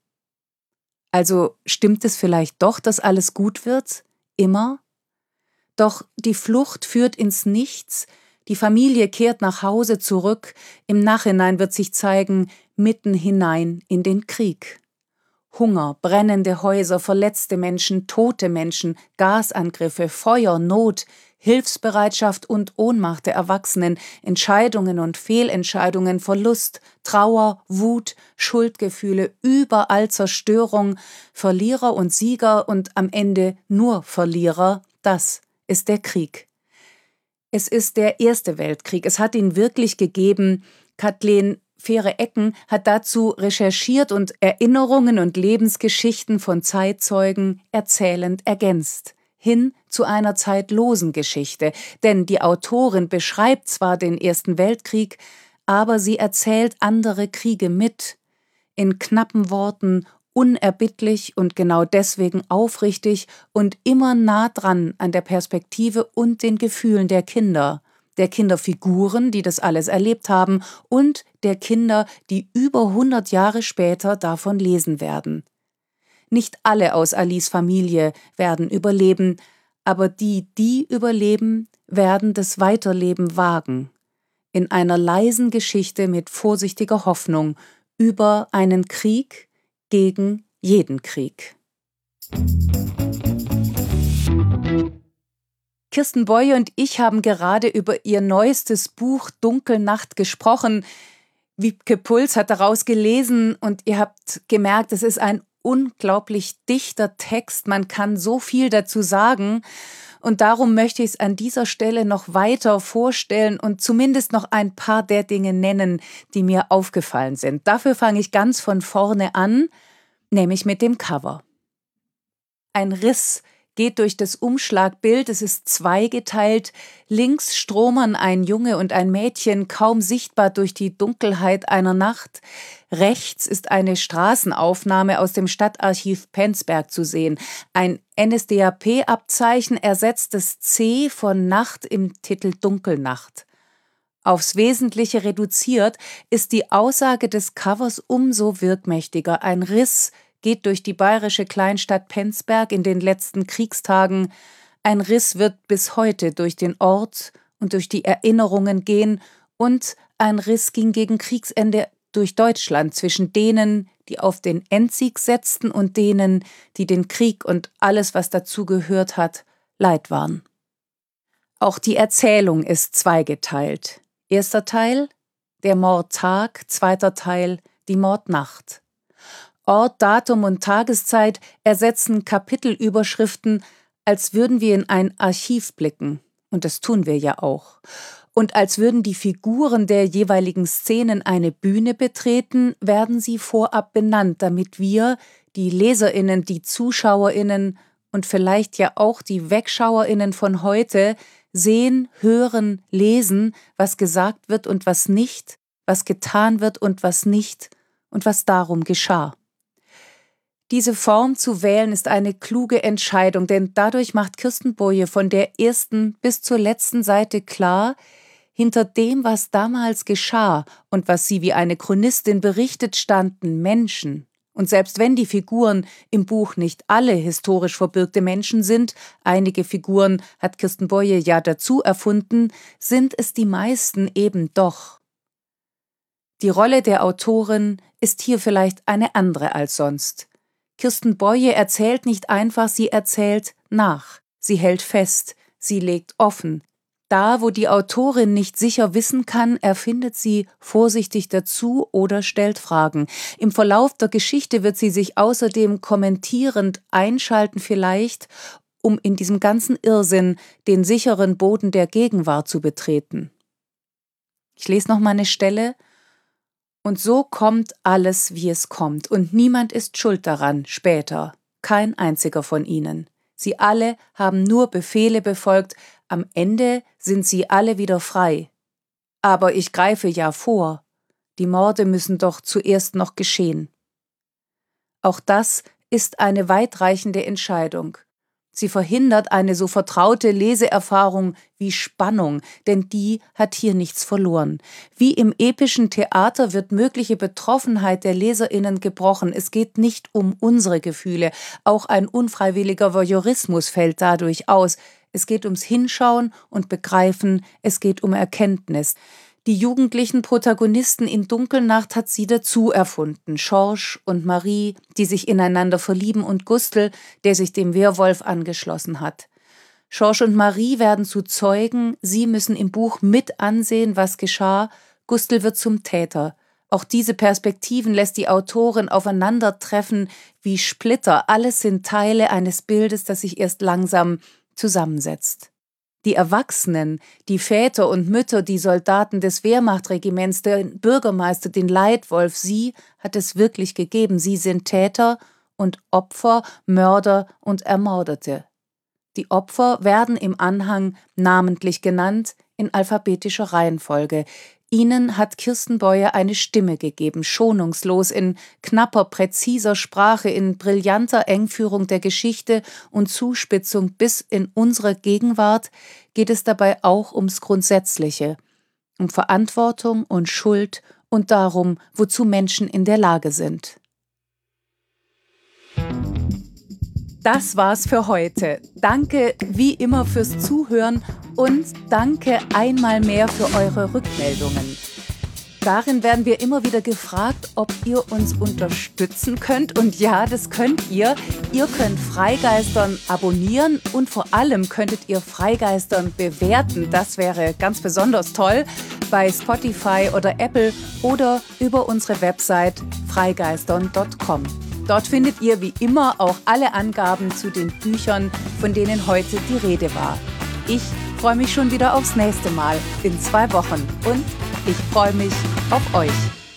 Also stimmt es vielleicht doch, dass alles gut wird? Immer? Doch die Flucht führt ins Nichts, die Familie kehrt nach Hause zurück, im Nachhinein wird sich zeigen, mitten hinein in den Krieg. Hunger, brennende Häuser, verletzte Menschen, tote Menschen, Gasangriffe, Feuer, Not, Hilfsbereitschaft und Ohnmacht der Erwachsenen, Entscheidungen und Fehlentscheidungen, Verlust, Trauer, Wut, Schuldgefühle, überall Zerstörung, Verlierer und Sieger und am Ende nur Verlierer, das ist der Krieg. Es ist der Erste Weltkrieg, es hat ihn wirklich gegeben. Kathleen Fähre-Ecken hat dazu recherchiert und Erinnerungen und Lebensgeschichten von Zeitzeugen erzählend ergänzt. Hin zu einer zeitlosen Geschichte, denn die Autorin beschreibt zwar den Ersten Weltkrieg, aber sie erzählt andere Kriege mit. In knappen Worten, unerbittlich und genau deswegen aufrichtig und immer nah dran an der Perspektive und den Gefühlen der Kinder, der Kinderfiguren, die das alles erlebt haben, und der Kinder, die über hundert Jahre später davon lesen werden. Nicht alle aus Alice Familie werden überleben, aber die, die überleben, werden das Weiterleben wagen. In einer leisen Geschichte mit vorsichtiger Hoffnung über einen Krieg gegen jeden Krieg. Kirsten Boye und ich haben gerade über ihr neuestes Buch Dunkelnacht gesprochen. Wiebke Puls hat daraus gelesen und ihr habt gemerkt, es ist ein unglaublich dichter Text. Man kann so viel dazu sagen. Und darum möchte ich es an dieser Stelle noch weiter vorstellen und zumindest noch ein paar der Dinge nennen, die mir aufgefallen sind. Dafür fange ich ganz von vorne an, nämlich mit dem Cover. Ein Riss geht durch das Umschlagbild, es ist zweigeteilt. Links stromern ein Junge und ein Mädchen, kaum sichtbar durch die Dunkelheit einer Nacht. Rechts ist eine Straßenaufnahme aus dem Stadtarchiv Penzberg zu sehen. Ein N S D A P-Abzeichen ersetzt das C von Nacht im Titel Dunkelnacht. Aufs Wesentliche reduziert ist die Aussage des Covers umso wirkmächtiger. Ein Riss geht durch die bayerische Kleinstadt Penzberg in den letzten Kriegstagen. Ein Riss wird bis heute durch den Ort und durch die Erinnerungen gehen und ein Riss ging gegen Kriegsende durch Deutschland zwischen denen, die auf den Endsieg setzten und denen, die den Krieg und alles, was dazu gehört hat, leid waren. Auch die Erzählung ist zweigeteilt. Erster Teil, der Mordtag, zweiter Teil, die Mordnacht. Ort, Datum und Tageszeit ersetzen Kapitelüberschriften, als würden wir in ein Archiv blicken. Und das tun wir ja auch. Und als würden die Figuren der jeweiligen Szenen eine Bühne betreten, werden sie vorab benannt, damit wir, die LeserInnen, die ZuschauerInnen und vielleicht ja auch die WegschauerInnen von heute, sehen, hören, lesen, was gesagt wird und was nicht, was getan wird und was nicht und was darum geschah. Diese Form zu wählen ist eine kluge Entscheidung, denn dadurch macht Kirsten Boye von der ersten bis zur letzten Seite klar, hinter dem, was damals geschah und was sie wie eine Chronistin berichtet, standen Menschen. Und selbst wenn die Figuren im Buch nicht alle historisch verbürgte Menschen sind, einige Figuren hat Kirsten Boye ja dazu erfunden, sind es die meisten eben doch. Die Rolle der Autorin ist hier vielleicht eine andere als sonst. Kirsten Boye erzählt nicht einfach, sie erzählt nach. Sie hält fest, sie legt offen. Da, wo die Autorin nicht sicher wissen kann, erfindet sie vorsichtig dazu oder stellt Fragen. Im Verlauf der Geschichte wird sie sich außerdem kommentierend einschalten vielleicht, um in diesem ganzen Irrsinn den sicheren Boden der Gegenwart zu betreten. Ich lese noch mal eine Stelle. Und so kommt alles, wie es kommt, und niemand ist schuld daran, später, kein einziger von ihnen. Sie alle haben nur Befehle befolgt, am Ende sind sie alle wieder frei. Aber ich greife ja vor, die Morde müssen doch zuerst noch geschehen. Auch das ist eine weitreichende Entscheidung. Sie verhindert eine so vertraute Leseerfahrung wie Spannung, denn die hat hier nichts verloren. Wie im epischen Theater wird mögliche Betroffenheit der LeserInnen gebrochen. Es geht nicht um unsere Gefühle. Auch ein unfreiwilliger Voyeurismus fällt dadurch aus. Es geht ums Hinschauen und Begreifen. Es geht um Erkenntnis. Die jugendlichen Protagonisten in Dunkelnacht hat sie dazu erfunden. Schorsch und Marie, die sich ineinander verlieben, und Gustl, der sich dem Wehrwolf angeschlossen hat. Schorsch und Marie werden zu Zeugen, sie müssen im Buch mit ansehen, was geschah. Gustl wird zum Täter. Auch diese Perspektiven lässt die Autorin aufeinandertreffen wie Splitter. Alles sind Teile eines Bildes, das sich erst langsam zusammensetzt. Die Erwachsenen, die Väter und Mütter, die Soldaten des Wehrmachtregiments, der Bürgermeister, den Leitwolf, sie hat es wirklich gegeben. Sie sind Täter und Opfer, Mörder und Ermordete. Die Opfer werden im Anhang namentlich genannt, in alphabetischer Reihenfolge. Ihnen hat Kirsten Boye eine Stimme gegeben, schonungslos, in knapper, präziser Sprache, in brillanter Engführung der Geschichte und Zuspitzung bis in unsere Gegenwart geht es dabei auch ums Grundsätzliche, um Verantwortung und Schuld und darum, wozu Menschen in der Lage sind. Das war's für heute. Danke wie immer fürs Zuhören und danke einmal mehr für eure Rückmeldungen. Darin werden wir immer wieder gefragt, ob ihr uns unterstützen könnt. Und ja, das könnt ihr. Ihr könnt Freigeistern abonnieren und vor allem könntet ihr Freigeistern bewerten. Das wäre ganz besonders toll bei Spotify oder Apple oder über unsere Website freigeistern punkt com. Dort findet ihr wie immer auch alle Angaben zu den Büchern, von denen heute die Rede war. Ich freue mich schon wieder aufs nächste Mal in zwei Wochen und ich freue mich auf euch.